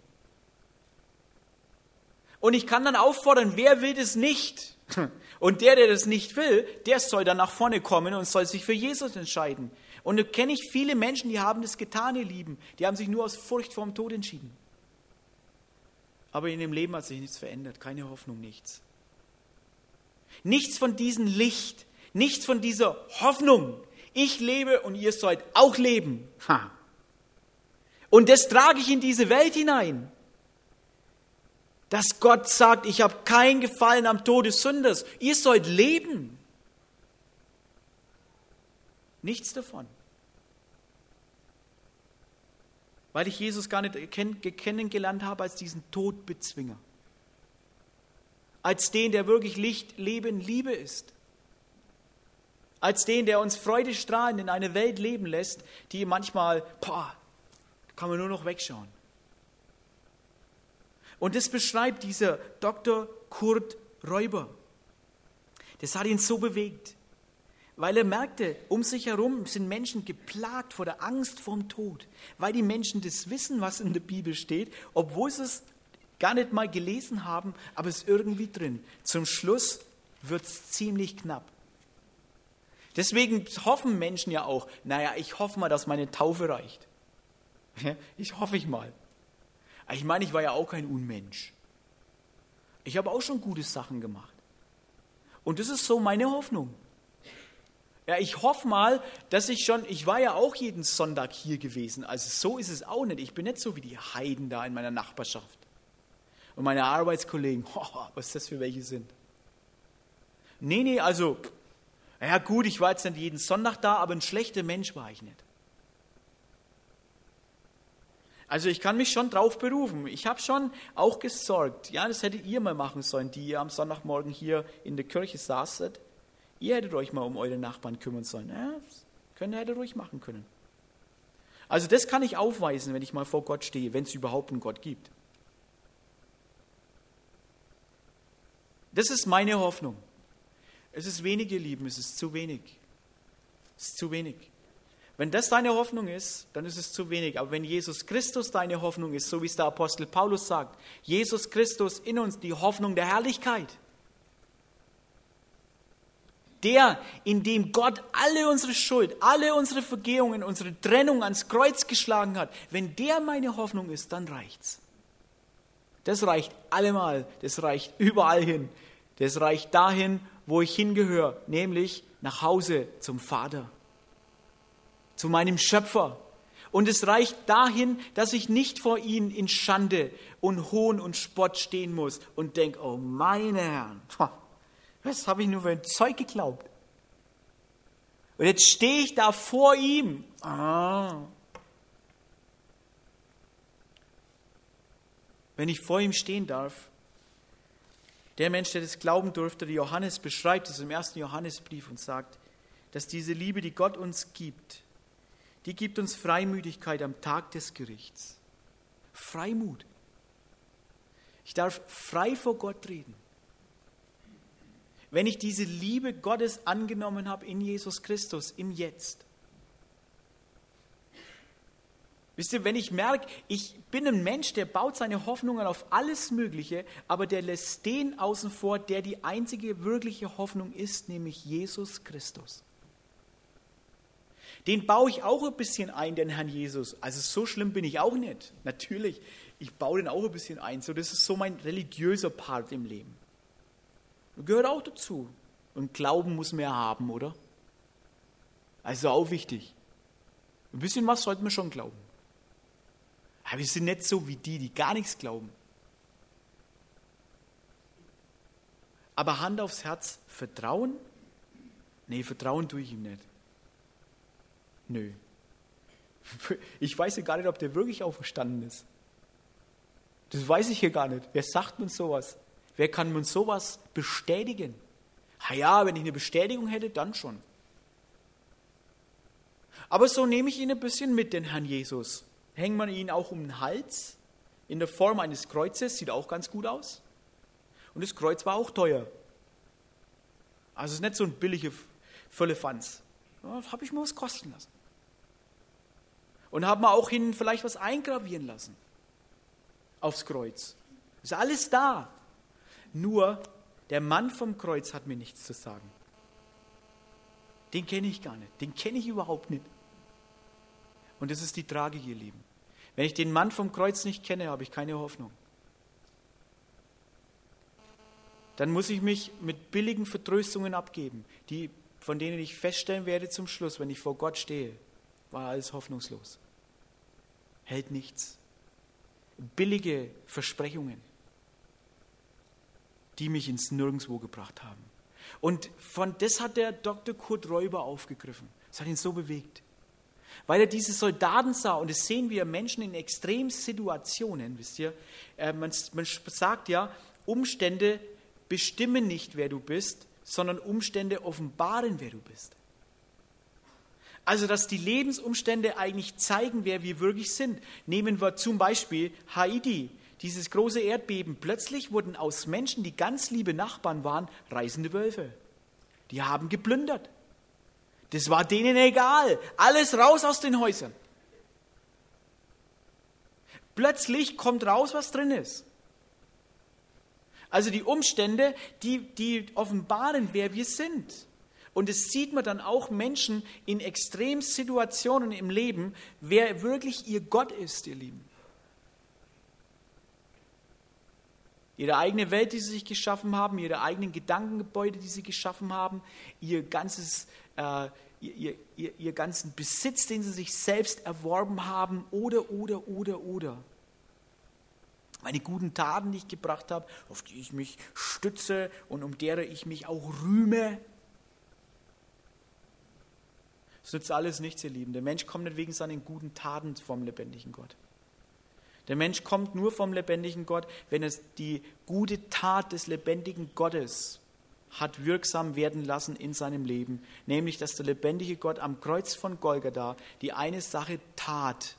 Und ich kann dann auffordern, wer will das nicht? Und der das nicht will, der soll dann nach vorne kommen und soll sich für Jesus entscheiden. Und da kenne ich viele Menschen, die haben das getan, ihr Lieben. Die haben sich nur aus Furcht vor dem Tod entschieden. Aber in dem Leben hat sich nichts verändert, keine Hoffnung, nichts. Nichts von diesem Licht, nichts von dieser Hoffnung. Ich lebe und ihr sollt auch leben. Und das trage ich in diese Welt hinein. Dass Gott sagt, ich habe kein Gefallen am Tod des Sünders. Ihr sollt leben. Nichts davon. Weil ich Jesus gar nicht kennengelernt habe als diesen Todbezwinger. Als den, der wirklich Licht, Leben, Liebe ist. Als den, der uns freudestrahlend in eine Welt leben lässt, die manchmal, kann man nur noch wegschauen. Und das beschreibt dieser Dr. Kurt Räuber. Das hat ihn so bewegt, weil er merkte, um sich herum sind Menschen geplagt vor der Angst vorm Tod, weil die Menschen das wissen, was in der Bibel steht, obwohl sie es gar nicht mal gelesen haben, aber es ist irgendwie drin. Zum Schluss wird es ziemlich knapp. Deswegen hoffen Menschen ja auch, ich hoffe mal, dass meine Taufe reicht. Ich hoffe mal. Ich meine, ich war ja auch kein Unmensch. Ich habe auch schon gute Sachen gemacht. Und das ist so meine Hoffnung. Ja, ich hoffe mal, dass ich war ja auch jeden Sonntag hier gewesen. Also so ist es auch nicht. Ich bin nicht so wie die Heiden da in meiner Nachbarschaft. Und meine Arbeitskollegen, was das für welche sind. Nee, also, ja gut, ich war jetzt nicht jeden Sonntag da, aber ein schlechter Mensch war ich nicht. Also ich kann mich schon drauf berufen. Ich habe schon auch gesorgt. Ja, das hättet ihr mal machen sollen, die ihr am Sonntagmorgen hier in der Kirche saßet. Ihr hättet euch mal um eure Nachbarn kümmern sollen. Ja, das hättet ihr ruhig machen können. Also das kann ich aufweisen, wenn ich mal vor Gott stehe, wenn es überhaupt einen Gott gibt. Das ist meine Hoffnung. Es ist wenig, ihr Lieben, es ist zu wenig. Es ist zu wenig. Wenn das deine Hoffnung ist, dann ist es zu wenig. Aber wenn Jesus Christus deine Hoffnung ist, so wie es der Apostel Paulus sagt, Jesus Christus in uns, die Hoffnung der Herrlichkeit. Der, in dem Gott alle unsere Schuld, alle unsere Vergehungen, unsere Trennung ans Kreuz geschlagen hat, wenn der meine Hoffnung ist, dann reicht's. Das reicht allemal, das reicht überall hin. Das reicht dahin, wo ich hingehöre, nämlich nach Hause zum Vater, zu meinem Schöpfer. Und es reicht dahin, dass ich nicht vor ihm in Schande und Hohn und Spott stehen muss und denke, oh meine Herren, was habe ich nur für ein Zeug geglaubt? Und jetzt stehe ich da vor ihm. Wenn ich vor ihm stehen darf, der Mensch, der das glauben durfte, der Johannes beschreibt es im 1. Johannesbrief und sagt, dass diese Liebe, die Gott uns gibt, die gibt uns Freimütigkeit am Tag des Gerichts. Freimut. Ich darf frei vor Gott reden. Wenn ich diese Liebe Gottes angenommen habe in Jesus Christus, im Jetzt. Wisst ihr, wenn ich merke, ich bin ein Mensch, der baut seine Hoffnungen auf alles Mögliche, aber der lässt den außen vor, der die einzige wirkliche Hoffnung ist, nämlich Jesus Christus. Den baue ich auch ein bisschen ein, den Herrn Jesus. Also so schlimm bin ich auch nicht. Natürlich, ich baue den auch ein bisschen ein. So, das ist so mein religiöser Part im Leben. Das gehört auch dazu. Und Glauben muss man ja haben, oder? Also auch wichtig. Ein bisschen was sollten wir schon glauben. Aber wir sind nicht so wie die gar nichts glauben. Aber Hand aufs Herz, Vertrauen? Nee, Vertrauen tue ich ihm nicht. Nö. Ich weiß ja gar nicht, ob der wirklich auferstanden ist. Das weiß ich ja gar nicht. Wer sagt uns sowas? Wer kann uns sowas bestätigen? Ja, wenn ich eine Bestätigung hätte, dann schon. Aber so nehme ich ihn ein bisschen mit, den Herrn Jesus. Hängt man ihn auch um den Hals, in der Form eines Kreuzes, sieht auch ganz gut aus. Und das Kreuz war auch teuer. Also es ist nicht so ein billiger Völlefanz. Das habe ich mir was kosten lassen. Und haben wir auch hinten vielleicht was eingravieren lassen. Aufs Kreuz. Ist alles da. Nur der Mann vom Kreuz hat mir nichts zu sagen. Den kenne ich gar nicht. Den kenne ich überhaupt nicht. Und das ist die Tragik, ihr Lieben. Wenn ich den Mann vom Kreuz nicht kenne, habe ich keine Hoffnung. Dann muss ich mich mit billigen Vertröstungen abgeben, von denen ich feststellen werde zum Schluss, wenn ich vor Gott stehe, war alles hoffnungslos. Hält nichts. Billige Versprechungen, die mich ins Nirgendwo gebracht haben. Und das hat der Dr. Kurt Räuber aufgegriffen. Das hat ihn so bewegt. Weil er diese Soldaten sah, und das sehen wir Menschen in Extremsituationen, wisst ihr, man sagt ja, Umstände bestimmen nicht, wer du bist, sondern Umstände offenbaren, wer du bist. Also, dass die Lebensumstände eigentlich zeigen, wer wir wirklich sind. Nehmen wir zum Beispiel Haiti, dieses große Erdbeben. Plötzlich wurden aus Menschen, die ganz liebe Nachbarn waren, reißende Wölfe. Die haben geplündert. Das war denen egal. Alles raus aus den Häusern. Plötzlich kommt raus, was drin ist. Also die Umstände, die offenbaren, wer wir sind. Und es sieht man dann auch Menschen in Extremsituationen im Leben, wer wirklich ihr Gott ist, ihr Lieben. Ihre eigene Welt, die sie sich geschaffen haben, ihre eigenen Gedankengebäude, die sie geschaffen haben, ihr ganzen Besitz, den sie sich selbst erworben haben, oder. Meine guten Taten, die ich gebracht habe, auf die ich mich stütze und um derer ich mich auch rühme. Das nützt alles nichts, ihr Lieben. Der Mensch kommt nicht wegen seinen guten Taten vom lebendigen Gott. Der Mensch kommt nur vom lebendigen Gott, wenn es die gute Tat des lebendigen Gottes hat wirksam werden lassen in seinem Leben. Nämlich, dass der lebendige Gott am Kreuz von Golgatha die eine Sache tat.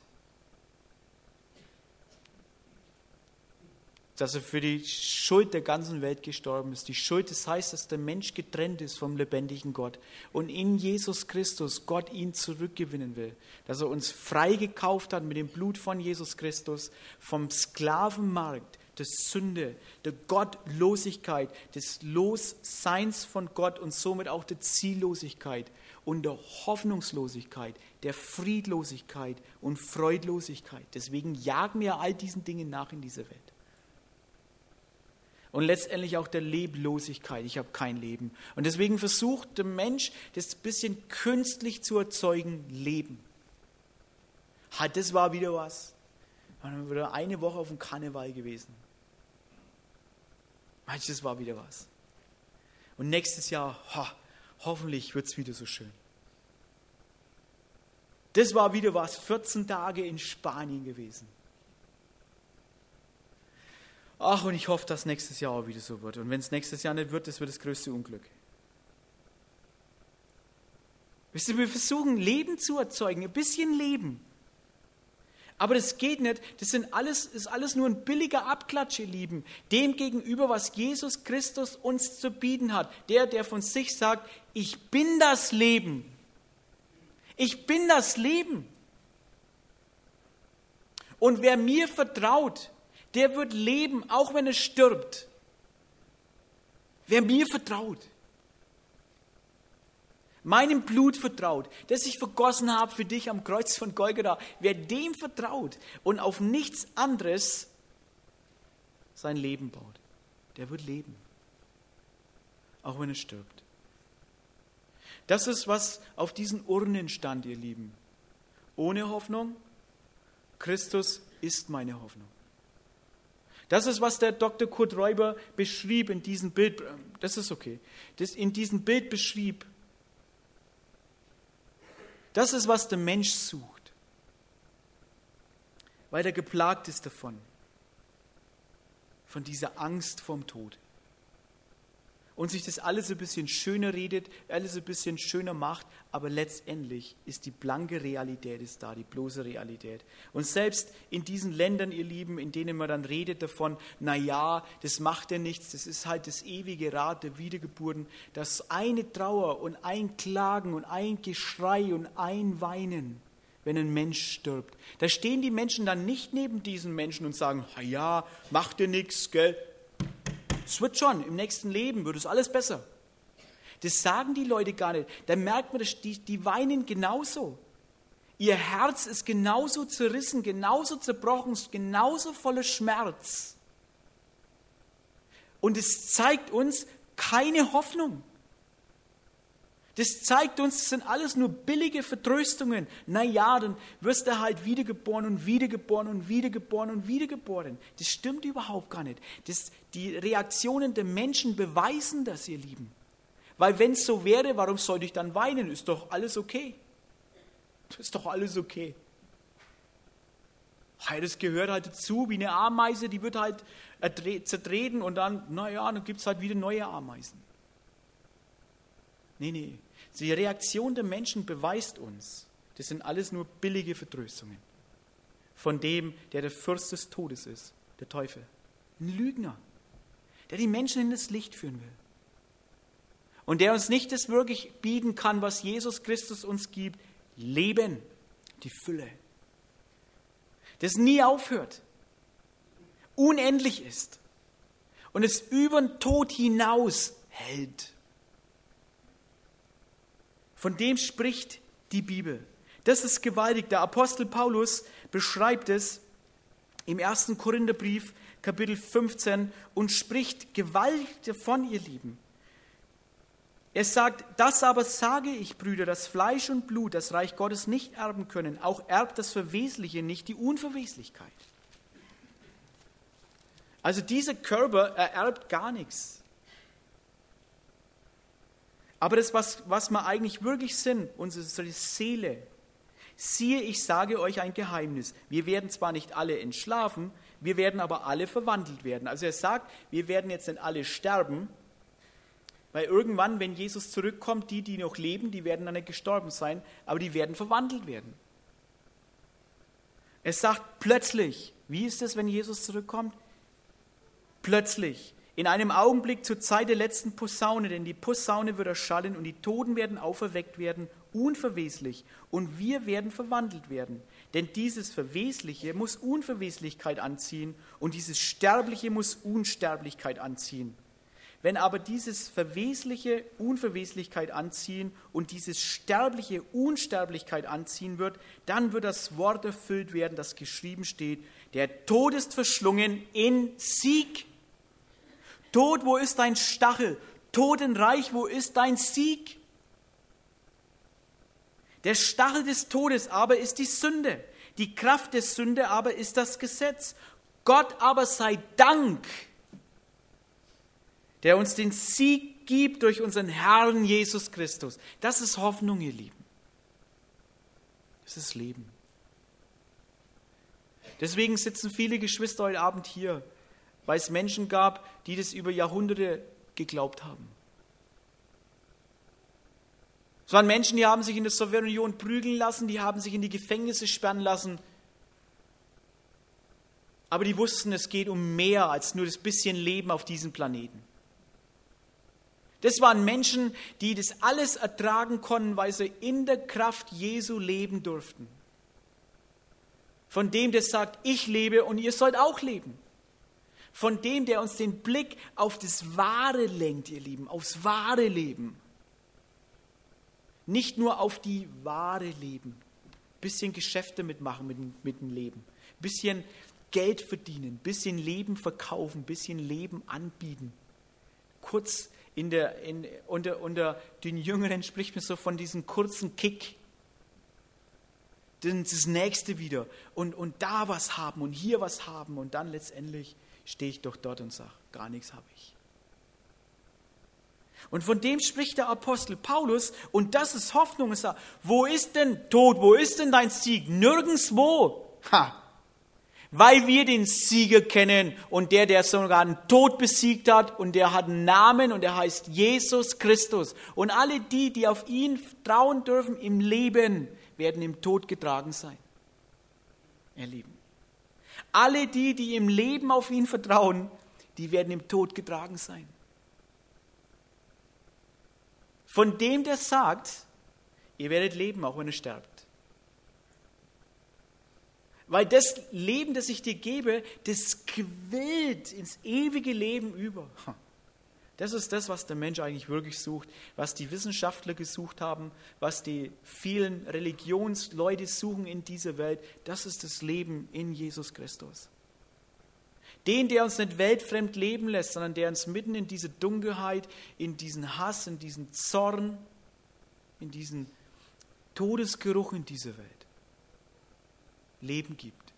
Dass er für die Schuld der ganzen Welt gestorben ist. Die Schuld, das heißt, dass der Mensch getrennt ist vom lebendigen Gott und in Jesus Christus Gott ihn zurückgewinnen will. Dass er uns freigekauft hat mit dem Blut von Jesus Christus vom Sklavenmarkt der Sünde, der Gottlosigkeit, des Losseins von Gott und somit auch der Ziellosigkeit und der Hoffnungslosigkeit, der Friedlosigkeit und Freudlosigkeit. Deswegen jagen wir all diesen Dingen nach in dieser Welt. Und letztendlich auch der Leblosigkeit. Ich habe kein Leben. Und deswegen versucht der Mensch, das ein bisschen künstlich zu erzeugen, Leben. Das war wieder was. Wir waren wieder eine Woche auf dem Karneval gewesen. Das war wieder was. Und nächstes Jahr, hoffentlich wird es wieder so schön. Das war wieder was. 14 Tage in Spanien gewesen. Ach, und ich hoffe, dass nächstes Jahr auch wieder so wird. Und wenn es nächstes Jahr nicht wird, das wird das größte Unglück. Wisst ihr, wir versuchen, Leben zu erzeugen, ein bisschen Leben. Aber das geht nicht. Das ist alles nur ein billiger Abklatsch, ihr Lieben. Dem gegenüber, was Jesus Christus uns zu bieten hat. Der von sich sagt, ich bin das Leben. Ich bin das Leben. Und wer mir vertraut, der wird leben, auch wenn er stirbt. Wer mir vertraut, meinem Blut vertraut, das ich vergossen habe für dich am Kreuz von Golgatha, wer dem vertraut und auf nichts anderes sein Leben baut, der wird leben, auch wenn er stirbt. Das ist, was auf diesen Urnen stand, ihr Lieben. Ohne Hoffnung, Christus ist meine Hoffnung. Das ist, was der Dr. Kurt Räuber beschrieb in diesem Bild. Das ist okay. Das in diesem Bild beschrieb. Das ist, was der Mensch sucht. Weil er geplagt ist davon. Von dieser Angst vorm Tod. Und sich das alles ein bisschen schöner redet, alles ein bisschen schöner macht, aber letztendlich ist die blanke Realität ist da, die bloße Realität. Und selbst in diesen Ländern, ihr Lieben, in denen man dann redet davon, naja, das macht ja nichts, das ist halt das ewige Rad der Wiedergeburten, dass eine Trauer und ein Klagen und ein Geschrei und ein Weinen, wenn ein Mensch stirbt. Da stehen die Menschen dann nicht neben diesen Menschen und sagen, ja, macht dir nichts, gell? Es wird schon, im nächsten Leben wird es alles besser. Das sagen die Leute gar nicht. Da merkt man, die weinen genauso. Ihr Herz ist genauso zerrissen, genauso zerbrochen, genauso voller Schmerz. Und es zeigt uns keine Hoffnung. Das zeigt uns, das sind alles nur billige Vertröstungen. Naja, dann wirst du halt wiedergeboren und wiedergeboren und wiedergeboren und wiedergeboren. Das stimmt überhaupt gar nicht. Die Reaktionen der Menschen beweisen das, ihr Lieben. Weil wenn es so wäre, warum sollte ich dann weinen? Ist doch alles okay. Ist doch alles okay. Das gehört halt dazu, wie eine Ameise, die wird halt zertreten und dann gibt es halt wieder neue Ameisen. Nee. Die Reaktion der Menschen beweist uns, das sind alles nur billige Vertröstungen von dem, der Fürst des Todes ist, der Teufel. Ein Lügner, der die Menschen in das Licht führen will. Und der uns nicht das wirklich bieten kann, was Jesus Christus uns gibt, Leben, die Fülle. Das nie aufhört, unendlich ist und es über den Tod hinaus hält. Von dem spricht die Bibel. Das ist gewaltig. Der Apostel Paulus beschreibt es im 1. Korintherbrief, Kapitel 15, und spricht gewaltig davon, ihr Lieben. Er sagt, das aber sage ich, Brüder, dass Fleisch und Blut das Reich Gottes nicht erben können. Auch erbt das Verwesliche nicht die Unverweslichkeit. Also dieser Körper ererbt gar nichts. Aber das, was wir eigentlich wirklich sind, unsere Seele, siehe, ich sage euch ein Geheimnis. Wir werden zwar nicht alle entschlafen, wir werden aber alle verwandelt werden. Also er sagt, wir werden jetzt nicht alle sterben, weil irgendwann, wenn Jesus zurückkommt, die noch leben, die werden dann nicht gestorben sein, aber die werden verwandelt werden. Er sagt plötzlich, wie ist es, wenn Jesus zurückkommt? Plötzlich. In einem Augenblick zur Zeit der letzten Posaune, denn die Posaune wird erschallen und die Toten werden auferweckt werden, unverweslich, und wir werden verwandelt werden. Denn dieses Verwesliche muss Unverweslichkeit anziehen und dieses Sterbliche muss Unsterblichkeit anziehen. Wenn aber dieses Verwesliche Unverweslichkeit anziehen und dieses Sterbliche Unsterblichkeit anziehen wird, dann wird das Wort erfüllt werden, das geschrieben steht, der Tod ist verschlungen in Sieg. Tod, wo ist dein Stachel? Totenreich, wo ist dein Sieg? Der Stachel des Todes aber ist die Sünde. Die Kraft der Sünde aber ist das Gesetz. Gott aber sei Dank, der uns den Sieg gibt durch unseren Herrn Jesus Christus. Das ist Hoffnung, ihr Lieben. Das ist Leben. Deswegen sitzen viele Geschwister heute Abend hier, weil es Menschen gab, die das über Jahrhunderte geglaubt haben. Es waren Menschen, die haben sich in der Sowjetunion prügeln lassen, die haben sich in die Gefängnisse sperren lassen. Aber die wussten, es geht um mehr als nur das bisschen Leben auf diesem Planeten. Das waren Menschen, die das alles ertragen konnten, weil sie in der Kraft Jesu leben durften. Von dem, der sagt, ich lebe und ihr sollt auch leben. Von dem, der uns den Blick auf das Wahre lenkt, ihr Lieben, aufs wahre Leben. Nicht nur auf die wahre Leben. Bisschen Geschäfte mitmachen mit dem Leben. Bisschen Geld verdienen, bisschen Leben verkaufen, bisschen Leben anbieten. Kurz unter den Jüngeren spricht man so von diesem kurzen Kick. Das Nächste wieder. Und da was haben und hier was haben. Und dann letztendlich stehe ich doch dort und sage, gar nichts habe ich. Und von dem spricht der Apostel Paulus. Und das ist Hoffnung. Er sagt, wo ist denn Tod? Wo ist denn dein Sieg? Nirgendwo. Weil wir den Sieger kennen und der sogar den Tod besiegt hat und der hat einen Namen und er heißt Jesus Christus. Und alle die auf ihn trauen dürfen im Leben, werden im Tod getragen sein. Ihr Lieben. Alle die im Leben auf ihn vertrauen, die werden im Tod getragen sein. Von dem, der sagt, ihr werdet leben, auch wenn ihr sterbt. Weil das Leben, das ich dir gebe, das quillt ins ewige Leben über. Das ist das, was der Mensch eigentlich wirklich sucht, was die Wissenschaftler gesucht haben, was die vielen Religionsleute suchen in dieser Welt. Das ist das Leben in Jesus Christus. Den, der uns nicht weltfremd leben lässt, sondern der uns mitten in diese Dunkelheit, in diesen Hass, in diesen Zorn, in diesen Todesgeruch in dieser Welt Leben gibt,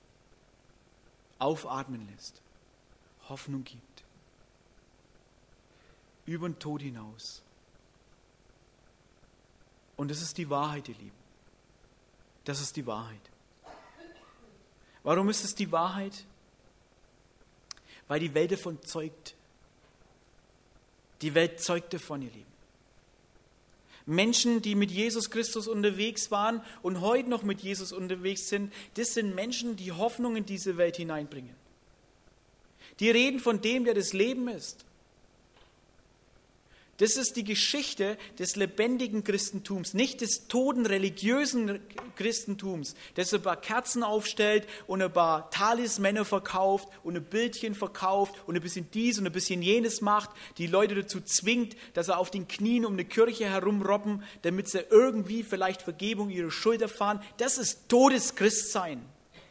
aufatmen lässt, Hoffnung gibt. Über den Tod hinaus. Und das ist die Wahrheit, ihr Lieben. Das ist die Wahrheit. Warum ist es die Wahrheit? Weil die Welt davon zeugt. Die Welt zeugt davon, ihr Lieben. Menschen, die mit Jesus Christus unterwegs waren und heute noch mit Jesus unterwegs sind, das sind Menschen, die Hoffnung in diese Welt hineinbringen. Die reden von dem, der das Leben ist. Das ist die Geschichte des lebendigen Christentums, nicht des toten religiösen Christentums, das ein paar Kerzen aufstellt und ein paar Talismänner verkauft und ein Bildchen verkauft und ein bisschen dies und ein bisschen jenes macht, die Leute dazu zwingt, dass sie auf den Knien um eine Kirche herumrobben, damit sie irgendwie vielleicht Vergebung ihrer Schuld erfahren. Das ist totes Christsein.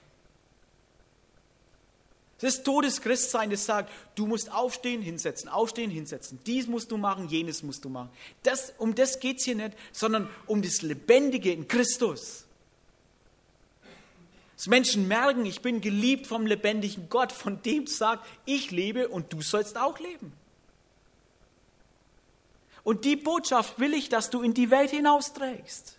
Das ist totes Christsein, das sagt, du musst aufstehen, hinsetzen. Dies musst du machen, jenes musst du machen. Um das geht es hier nicht, sondern um das Lebendige in Christus. Dass Menschen merken, ich bin geliebt vom lebendigen Gott, von dem sagt, ich lebe und du sollst auch leben. Und die Botschaft will ich, dass du in die Welt hinausträgst.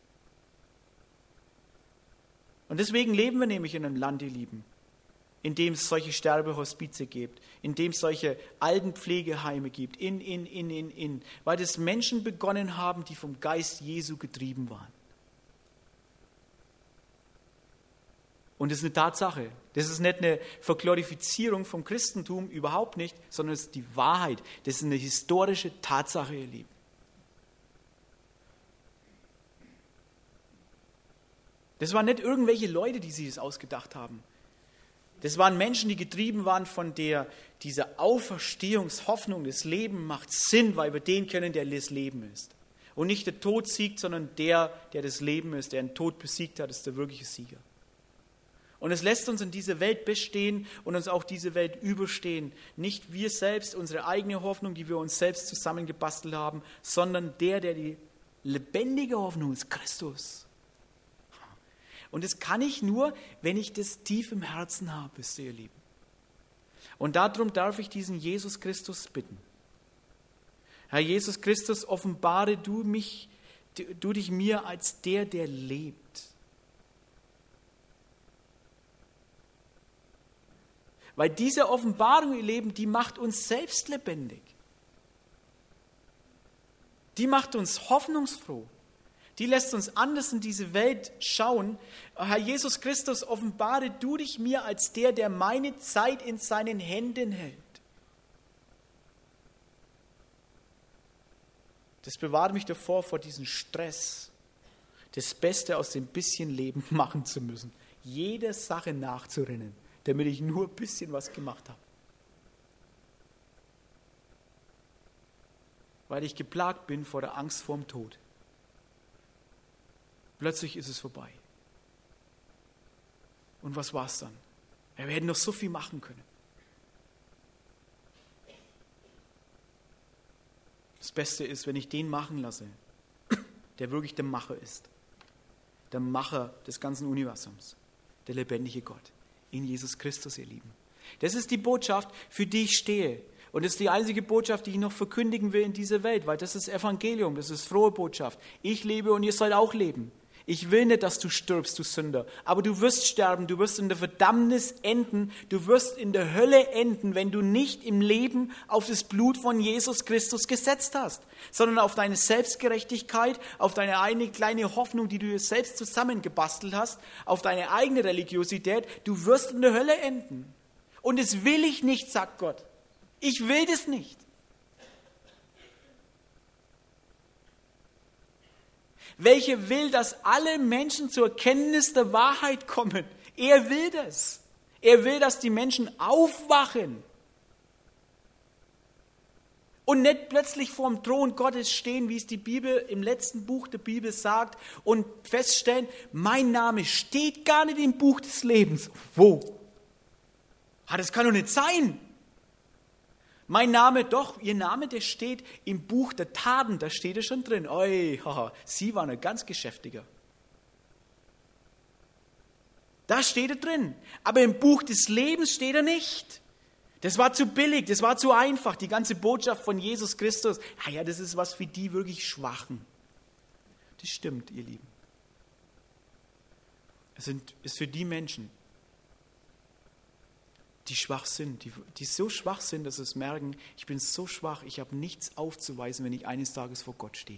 Und deswegen leben wir nämlich in einem Land, ihr Lieben, in dem es solche Sterbehospize gibt, in dem es solche Altenpflegeheime gibt, weil das Menschen begonnen haben, die vom Geist Jesu getrieben waren. Und das ist eine Tatsache. Das ist nicht eine Verglorifizierung vom Christentum, überhaupt nicht, sondern es ist die Wahrheit. Das ist eine historische Tatsache, ihr Lieben. Das waren nicht irgendwelche Leute, die sich das ausgedacht haben. Das waren Menschen, die getrieben waren von dieser Auferstehungshoffnung. Das Leben macht Sinn, weil wir den kennen, der das Leben ist. Und nicht der Tod siegt, sondern der das Leben ist, der den Tod besiegt hat, ist der wirkliche Sieger. Und es lässt uns in dieser Welt bestehen und uns auch diese Welt überstehen. Nicht wir selbst, unsere eigene Hoffnung, die wir uns selbst zusammengebastelt haben, sondern der die lebendige Hoffnung ist, Christus. Und das kann ich nur, wenn ich das tief im Herzen habe, wisst ihr, ihr Lieben. Und darum darf ich diesen Jesus Christus bitten. Herr Jesus Christus, offenbare du dich mir als der lebt. Weil diese Offenbarung, ihr Lieben, die macht uns selbst lebendig. Die macht uns hoffnungsfroh. Die lässt uns anders in diese Welt schauen. Herr Jesus Christus, offenbare du dich mir als der meine Zeit in seinen Händen hält. Das bewahrt mich davor, vor diesem Stress, das Beste aus dem bisschen Leben machen zu müssen. jeder Sache nachzurennen, damit ich nur ein bisschen was gemacht habe. Weil ich geplagt bin vor der Angst vorm Tod. Plötzlich ist es vorbei. Und was war es dann? Wir hätten noch so viel machen können. Das Beste ist, wenn ich den machen lasse, der wirklich der Macher ist. Der Macher des ganzen Universums. Der lebendige Gott. In Jesus Christus, ihr Lieben. Das ist die Botschaft, für die ich stehe. Und das ist die einzige Botschaft, die ich noch verkündigen will in dieser Welt, weil das ist Evangelium, das ist frohe Botschaft. Ich lebe und ihr sollt auch leben. Ich will nicht, dass du stirbst, du Sünder, aber du wirst sterben, du wirst in der Verdammnis enden, du wirst in der Hölle enden, wenn du nicht im Leben auf das Blut von Jesus Christus gesetzt hast, sondern auf deine Selbstgerechtigkeit, auf deine eigene kleine Hoffnung, die du dir selbst zusammengebastelt hast, auf deine eigene Religiosität. Du wirst in der Hölle enden. Und das will ich nicht, sagt Gott. Ich will das nicht. Welcher will, dass alle Menschen zur Kenntnis der Wahrheit kommen? Er will das. Er will, dass die Menschen aufwachen und nicht plötzlich vor dem Thron Gottes stehen, wie es die Bibel im letzten Buch der Bibel sagt, und feststellen, mein Name steht gar nicht im Buch des Lebens. Wo? Das kann doch nicht sein. Mein Name, doch, ihr Name, der steht im Buch der Taten, da steht er schon drin. Oi, haha, Sie waren ein ganz Geschäftiger. Da steht er drin, aber im Buch des Lebens steht er nicht. Das war zu billig, das war zu einfach, die ganze Botschaft von Jesus Christus. Ja, das ist was für die wirklich Schwachen. Das stimmt, ihr Lieben. Es ist für die Menschen, die schwach sind, die so schwach sind, dass sie es merken, ich bin so schwach, ich habe nichts aufzuweisen, wenn ich eines Tages vor Gott stehe.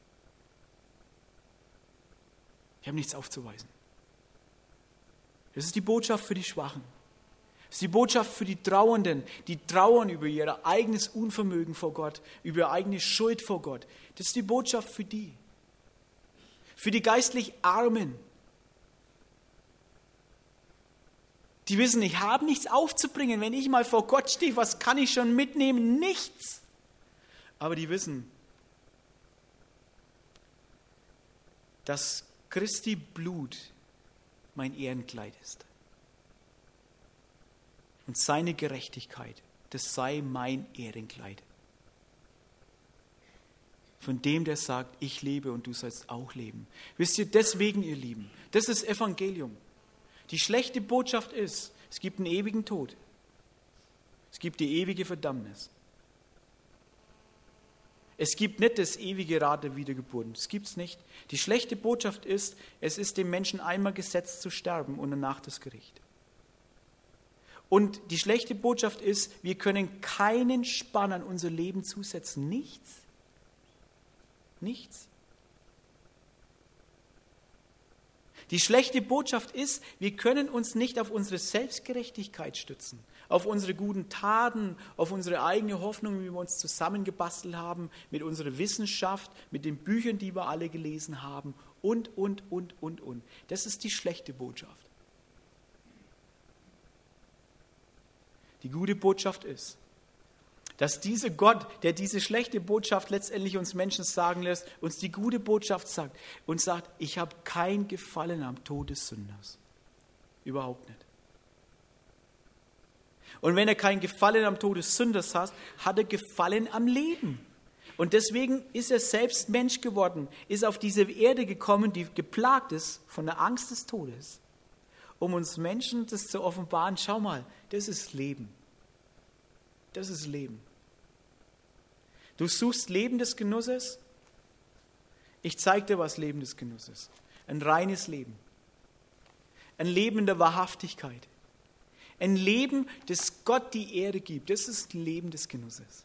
Ich habe nichts aufzuweisen. Das ist die Botschaft für die Schwachen. Das ist die Botschaft für die Trauernden, die trauern über ihr eigenes Unvermögen vor Gott, über ihre eigene Schuld vor Gott. Das ist die Botschaft für die. Für die geistlich Armen. Die wissen, ich habe nichts aufzubringen. Wenn ich mal vor Gott stehe, was kann ich schon mitnehmen? Nichts. Aber die wissen, dass Christi Blut mein Ehrenkleid ist. Und seine Gerechtigkeit, das sei mein Ehrenkleid. Von dem, der sagt, ich lebe und du sollst auch leben. Wisst ihr, deswegen, ihr Lieben, das ist Evangelium. Die schlechte Botschaft ist, es gibt einen ewigen Tod. Es gibt die ewige Verdammnis. Es gibt nicht das ewige Rad der Wiedergeburt. Das gibt es nicht. Die schlechte Botschaft ist, es ist dem Menschen einmal gesetzt zu sterben und danach das Gericht. Und die schlechte Botschaft ist, wir können keinen Spann an unser Leben zusetzen. Nichts. Nichts. Die schlechte Botschaft ist, wir können uns nicht auf unsere Selbstgerechtigkeit stützen, auf unsere guten Taten, auf unsere eigene Hoffnung, wie wir uns zusammengebastelt haben, mit unserer Wissenschaft, mit den Büchern, die wir alle gelesen haben und. Das ist die schlechte Botschaft. Die gute Botschaft ist, dass dieser Gott, der diese schlechte Botschaft letztendlich uns Menschen sagen lässt, uns die gute Botschaft sagt und sagt, ich habe kein Gefallen am Tod des Sünders. Überhaupt nicht. Und wenn er kein Gefallen am Tod des Sünders hat, hat er Gefallen am Leben. Und deswegen ist er selbst Mensch geworden, ist auf diese Erde gekommen, die geplagt ist von der Angst des Todes, um uns Menschen das zu offenbaren. Schau mal, das ist Leben. Das ist Leben. Du suchst Leben des Genusses? Ich zeige dir, was Leben des Genusses ist. Ein reines Leben. Ein Leben in der Wahrhaftigkeit. Ein Leben, das Gott die Ehre gibt. Das ist ein Leben des Genusses.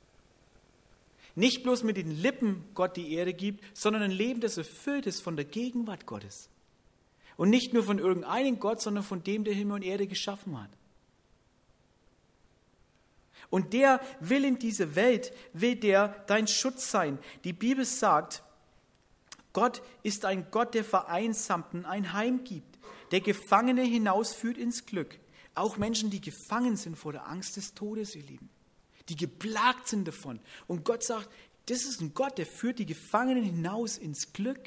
Nicht bloß mit den Lippen Gott die Ehre gibt, sondern ein Leben, das erfüllt ist von der Gegenwart Gottes. Und nicht nur von irgendeinem Gott, sondern von dem, der Himmel und Erde geschaffen hat. Und der will in dieser Welt, will der dein Schutz sein. Die Bibel sagt, Gott ist ein Gott, der Vereinsamten ein Heim gibt, der Gefangene hinausführt ins Glück. Auch Menschen, die gefangen sind vor der Angst des Todes, ihr Lieben, die geplagt sind davon. Und Gott sagt, das ist ein Gott, der führt die Gefangenen hinaus ins Glück.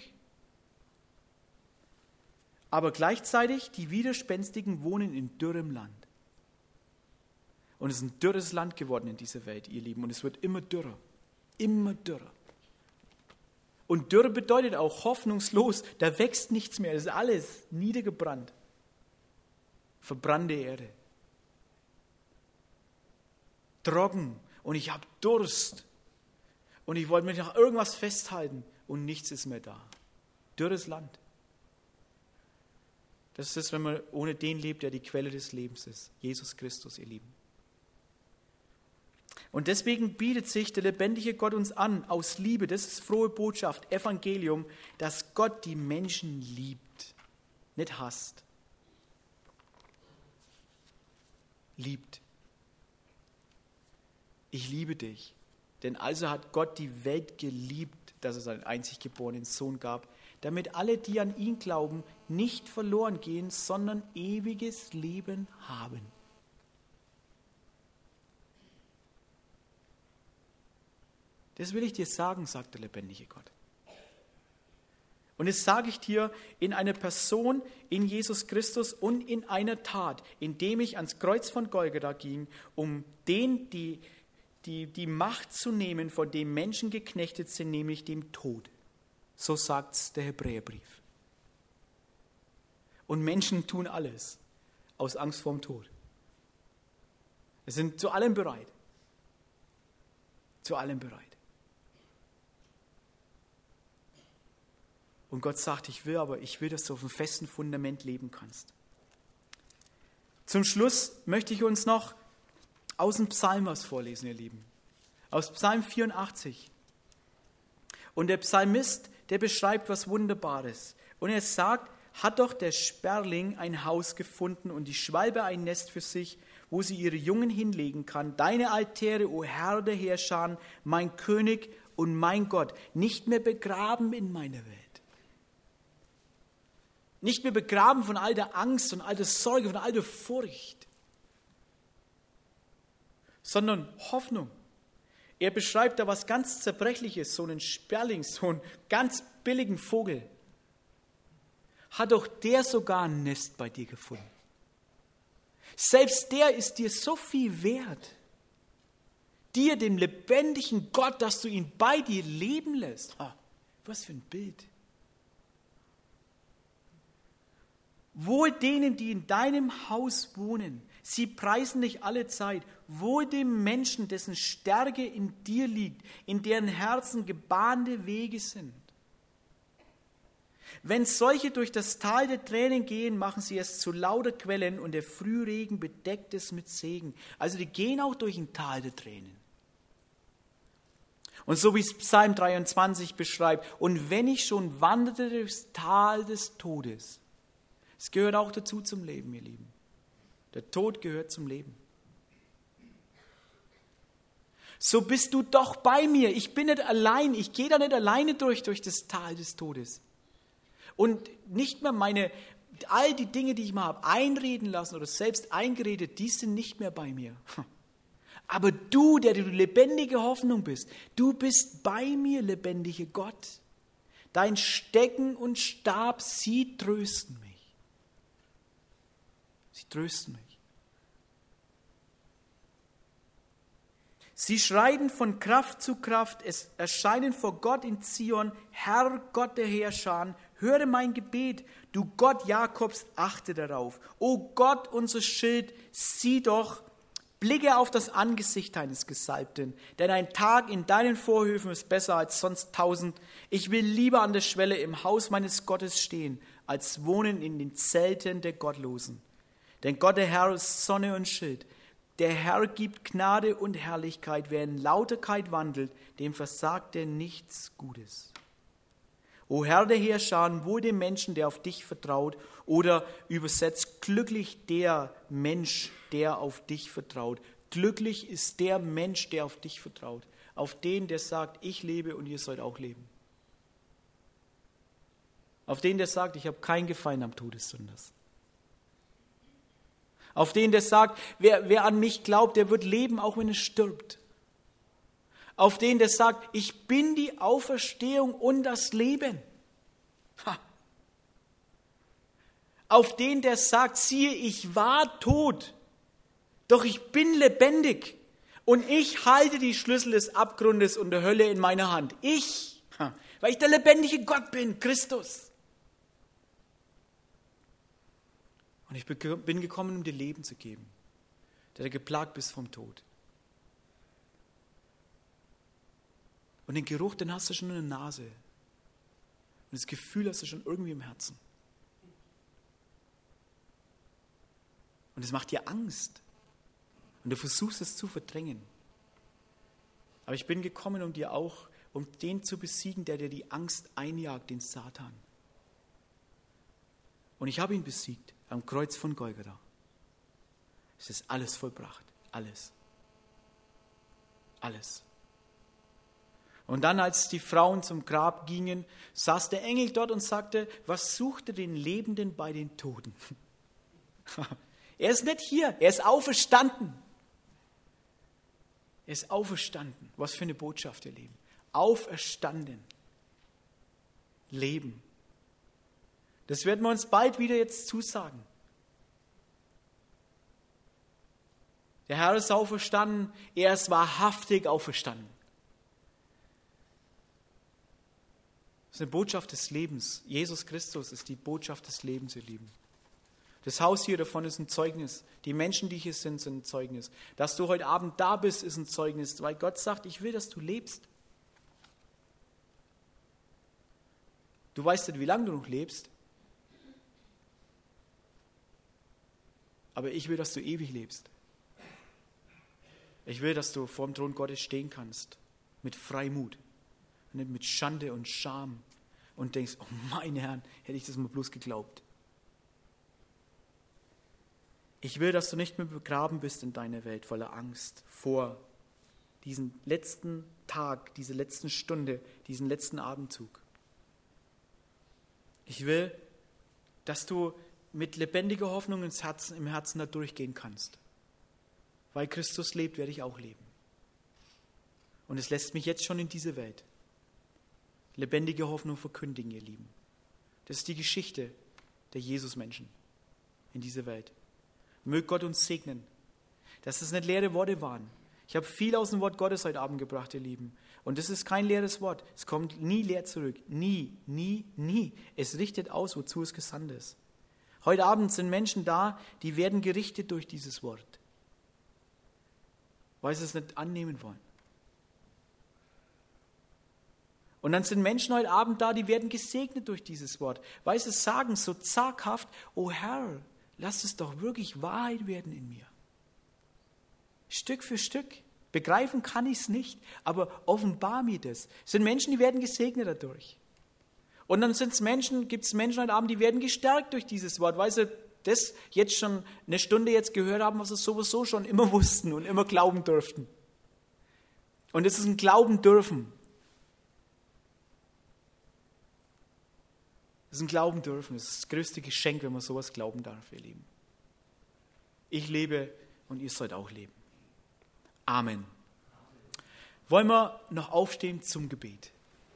Aber gleichzeitig, die Widerspenstigen wohnen in dürrem Land. Und es ist ein dürres Land geworden in dieser Welt, ihr Lieben. Und es wird immer dürrer. Immer dürrer. Und Dürre bedeutet auch hoffnungslos. Da wächst nichts mehr. Das ist alles niedergebrannt. Verbrannte Erde. Trocken. Und ich habe Durst. Und ich wollte mich nach irgendwas festhalten. Und nichts ist mehr da. Dürres Land. Das ist es, wenn man ohne den lebt, der die Quelle des Lebens ist. Jesus Christus, ihr Lieben. Und deswegen bietet sich der lebendige Gott uns an, aus Liebe, das ist frohe Botschaft, Evangelium, dass Gott die Menschen liebt, nicht hasst. Liebt. Ich liebe dich. Denn also hat Gott die Welt geliebt, dass es seinen einzig geborenen Sohn gab, damit alle, die an ihn glauben, nicht verloren gehen, sondern ewiges Leben haben. Das will ich dir sagen, sagt der lebendige Gott. Und das sage ich dir in einer Person, in Jesus Christus und in einer Tat, indem ich ans Kreuz von Golgatha ging, um den, die Macht zu nehmen, von dem Menschen geknechtet sind, nämlich dem Tod. So sagt es der Hebräerbrief. Und Menschen tun alles aus Angst vorm Tod. Sie sind zu allem bereit. Zu allem bereit. Und Gott sagt, ich will, dass du auf einem festen Fundament leben kannst. Zum Schluss möchte ich uns noch aus dem Psalm was vorlesen, ihr Lieben. Aus Psalm 84. Und der Psalmist, der beschreibt was Wunderbares. Und er sagt, hat doch der Sperling ein Haus gefunden und die Schwalbe ein Nest für sich, wo sie ihre Jungen hinlegen kann. Deine Altäre, o Herr der Heerscharen, mein König und mein Gott, nicht mehr begraben in meiner Welt. Nicht mehr begraben von all der Angst und all der Sorge, von all der Furcht, sondern Hoffnung. Er beschreibt da was ganz Zerbrechliches, so einen Sperling, so einen ganz billigen Vogel. Hat doch der sogar ein Nest bei dir gefunden. Selbst der ist dir so viel wert. Dir, dem lebendigen Gott, dass du ihn bei dir leben lässt. Was für ein Bild. Wohl denen, die in deinem Haus wohnen, sie preisen dich alle Zeit. Wohl dem Menschen, dessen Stärke in dir liegt, in deren Herzen gebahnte Wege sind. Wenn solche durch das Tal der Tränen gehen, machen sie es zu lauter Quellen und der Frühregen bedeckt es mit Segen. Also die gehen auch durch ein Tal der Tränen. Und so wie es Psalm 23 beschreibt, und wenn ich schon wanderte durchs Tal des Todes, es gehört auch dazu zum Leben, ihr Lieben. Der Tod gehört zum Leben. So bist du doch bei mir. Ich bin nicht allein. Ich gehe da nicht alleine durch das Tal des Todes. Und nicht mehr all die Dinge, die ich mal habe einreden lassen oder selbst eingeredet, die sind nicht mehr bei mir. Aber du, der du lebendige Hoffnung bist, du bist bei mir, lebendige Gott. Dein Stecken und Stab, sie trösten mich. Sie trösten mich. Sie schreiten von Kraft zu Kraft, es erscheinen vor Gott in Zion, Herr Gott der Heerscharen, höre mein Gebet, du Gott Jakobs, achte darauf. O Gott, unser Schild, sieh doch, blicke auf das Angesicht deines Gesalbten, denn ein Tag in deinen Vorhöfen ist besser als sonst 1000. Ich will lieber an der Schwelle im Haus meines Gottes stehen, als wohnen in den Zelten der Gottlosen. Denn Gott, der Herr, ist Sonne und Schild. Der Herr gibt Gnade und Herrlichkeit. Wer in Lauterkeit wandelt, dem versagt er nichts Gutes. O Herr der Heerscharen, wohl dem Menschen, der auf dich vertraut, oder übersetzt, glücklich der Mensch, der auf dich vertraut. Glücklich ist der Mensch, der auf dich vertraut. Auf den, der sagt, ich lebe und ihr sollt auch leben. Auf den, der sagt, ich habe keinen Gefallen am Tod des Sünders. Auf den, der sagt, wer an mich glaubt, der wird leben, auch wenn er stirbt. Auf den, der sagt, ich bin die Auferstehung und das Leben. Ha. Auf den, der sagt, siehe, ich war tot, doch ich bin lebendig und ich halte die Schlüssel des Abgrundes und der Hölle in meiner Hand. Weil ich der lebendige Gott bin, Christus. Und ich bin gekommen, um dir Leben zu geben, der geplagt bist vom Tod. Und den Geruch, den hast du schon in der Nase. Und das Gefühl hast du schon irgendwie im Herzen. Und es macht dir Angst. Und du versuchst es zu verdrängen. Aber ich bin gekommen, um den zu besiegen, der dir die Angst einjagt, den Satan. Und ich habe ihn besiegt am Kreuz von Golgatha. Es ist alles vollbracht. Alles. Alles. Und dann, als die Frauen zum Grab gingen, saß der Engel dort und sagte, was sucht ihr den Lebenden bei den Toten? Er ist nicht hier, er ist auferstanden. Er ist auferstanden. Was für eine Botschaft, ihr Lieben. Auferstanden. Leben. Das werden wir uns bald wieder jetzt zusagen. Der Herr ist auferstanden, er ist wahrhaftig auferstanden. Das ist eine Botschaft des Lebens. Jesus Christus ist die Botschaft des Lebens, ihr Lieben. Das Haus hier davon ist ein Zeugnis. Die Menschen, die hier sind ein Zeugnis. Dass du heute Abend da bist, ist ein Zeugnis, weil Gott sagt, ich will, dass du lebst. Du weißt nicht, wie lange du noch lebst, aber ich will, dass du ewig lebst. Ich will, dass du vor dem Thron Gottes stehen kannst, mit Freimut, nicht mit Schande und Scham und denkst, oh mein Herr, hätte ich das mal bloß geglaubt. Ich will, dass du nicht mehr begraben bist in deiner Welt voller Angst vor diesem letzten Tag, dieser letzten Stunde, diesen letzten Atemzug. Ich will, dass du mit lebendiger Hoffnung im Herzen da durchgehen kannst. Weil Christus lebt, werde ich auch leben. Und es lässt mich jetzt schon in diese Welt lebendige Hoffnung verkündigen, ihr Lieben. Das ist die Geschichte der Jesus-Menschen in dieser Welt. Möge Gott uns segnen, dass es nicht leere Worte waren. Ich habe viel aus dem Wort Gottes heute Abend gebracht, ihr Lieben. Und das ist kein leeres Wort. Es kommt nie leer zurück. Nie, nie, nie. Es richtet aus, wozu es gesandt ist. Heute Abend sind Menschen da, die werden gerichtet durch dieses Wort, weil sie es nicht annehmen wollen. Und dann sind Menschen heute Abend da, die werden gesegnet durch dieses Wort, weil sie sagen so zaghaft, oh Herr, lass es doch wirklich Wahrheit werden in mir. Stück für Stück. Begreifen kann ich es nicht, aber offenbar mir das. Es sind Menschen, die werden gesegnet dadurch. Und dann gibt es Menschen heute Abend, die werden gestärkt durch dieses Wort, weil sie das jetzt schon eine Stunde jetzt gehört haben, was sie sowieso schon immer wussten und immer glauben durften. Und es ist ein Glauben dürfen. Es ist ein Glauben dürfen. Es ist das größte Geschenk, wenn man sowas glauben darf, ihr Lieben. Ich lebe und ihr sollt auch leben. Amen. Wollen wir noch aufstehen zum Gebet?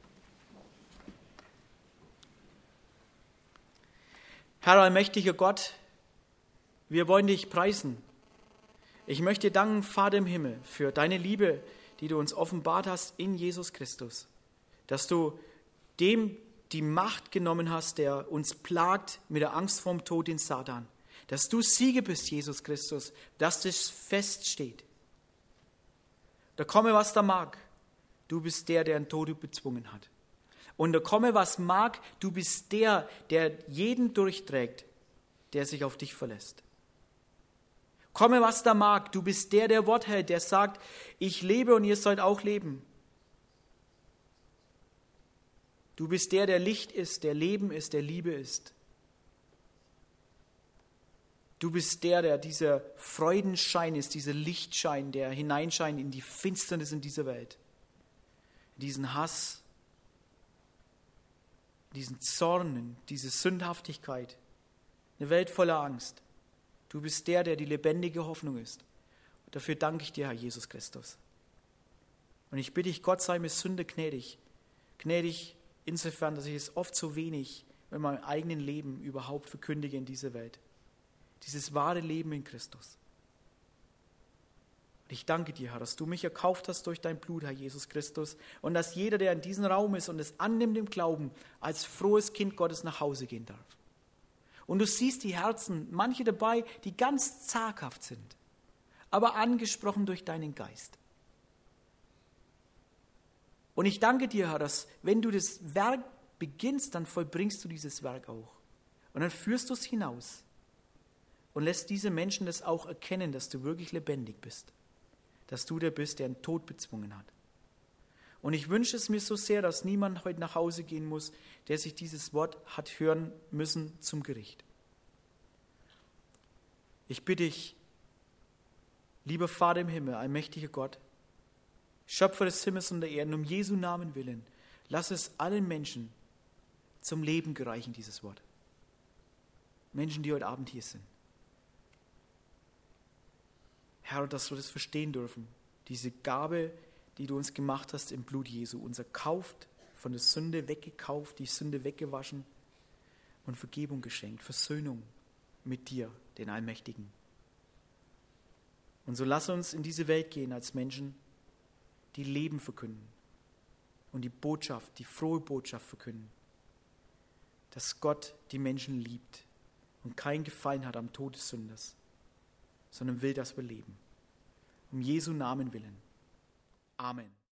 Herr allmächtiger Gott, wir wollen dich preisen. Ich möchte dir danken, Vater im Himmel, für deine Liebe, die du uns offenbart hast in Jesus Christus. Dass du dem die Macht genommen hast, der uns plagt mit der Angst vorm Tod, den Satan. Dass du Sieger bist, Jesus Christus, dass das feststeht. Da komme, was da mag. Du bist der den Tod bezwungen hat. Und da komme, was mag, du bist der jeden durchträgt, der sich auf dich verlässt. Komme, was da mag, du bist der Wort hält, der sagt, ich lebe und ihr sollt auch leben. Du bist der Licht ist, der Leben ist, der Liebe ist. Du bist der dieser Freudenschein ist, dieser Lichtschein, der hineinscheint in die Finsternis in dieser Welt. Diesen Hass, diesen Zorn, diese Sündhaftigkeit. Eine Welt voller Angst. Du bist der die lebendige Hoffnung ist. Und dafür danke ich dir, Herr Jesus Christus. Und ich bitte dich, Gott sei mir Sünde gnädig. Gnädig insofern, dass ich es oft so wenig in meinem eigenen Leben überhaupt verkündige in dieser Welt. Dieses wahre Leben in Christus. Und ich danke dir, Herr, dass du mich erkauft hast durch dein Blut, Herr Jesus Christus, und dass jeder, der in diesem Raum ist und es annimmt im Glauben, als frohes Kind Gottes nach Hause gehen darf. Und du siehst die Herzen, manche dabei, die ganz zaghaft sind, aber angesprochen durch deinen Geist. Und ich danke dir, Herr, dass wenn du das Werk beginnst, dann vollbringst du dieses Werk auch. Und dann führst du es hinaus und lässt diese Menschen das auch erkennen, dass du wirklich lebendig bist. Dass du der bist, der den Tod bezwungen hat. Und ich wünsche es mir so sehr, dass niemand heute nach Hause gehen muss, der sich dieses Wort hat hören müssen zum Gericht. Ich bitte dich, lieber Vater im Himmel, allmächtiger Gott, Schöpfer des Himmels und der Erde, um Jesu Namen willen, lass es allen Menschen zum Leben gereichen, dieses Wort. Menschen, die heute Abend hier sind. Herr, dass wir das verstehen dürfen, diese Gabe, die du uns gemacht hast im Blut Jesu, uns erkauft, von der Sünde weggekauft, die Sünde weggewaschen und Vergebung geschenkt, Versöhnung mit dir, den Allmächtigen. Und so lass uns in diese Welt gehen als Menschen, die Leben verkünden und die Botschaft, die frohe Botschaft verkünden, dass Gott die Menschen liebt und keinen Gefallen hat am Tod des Sünders, sondern will, dass wir leben. Um Jesu Namen willen. Amen.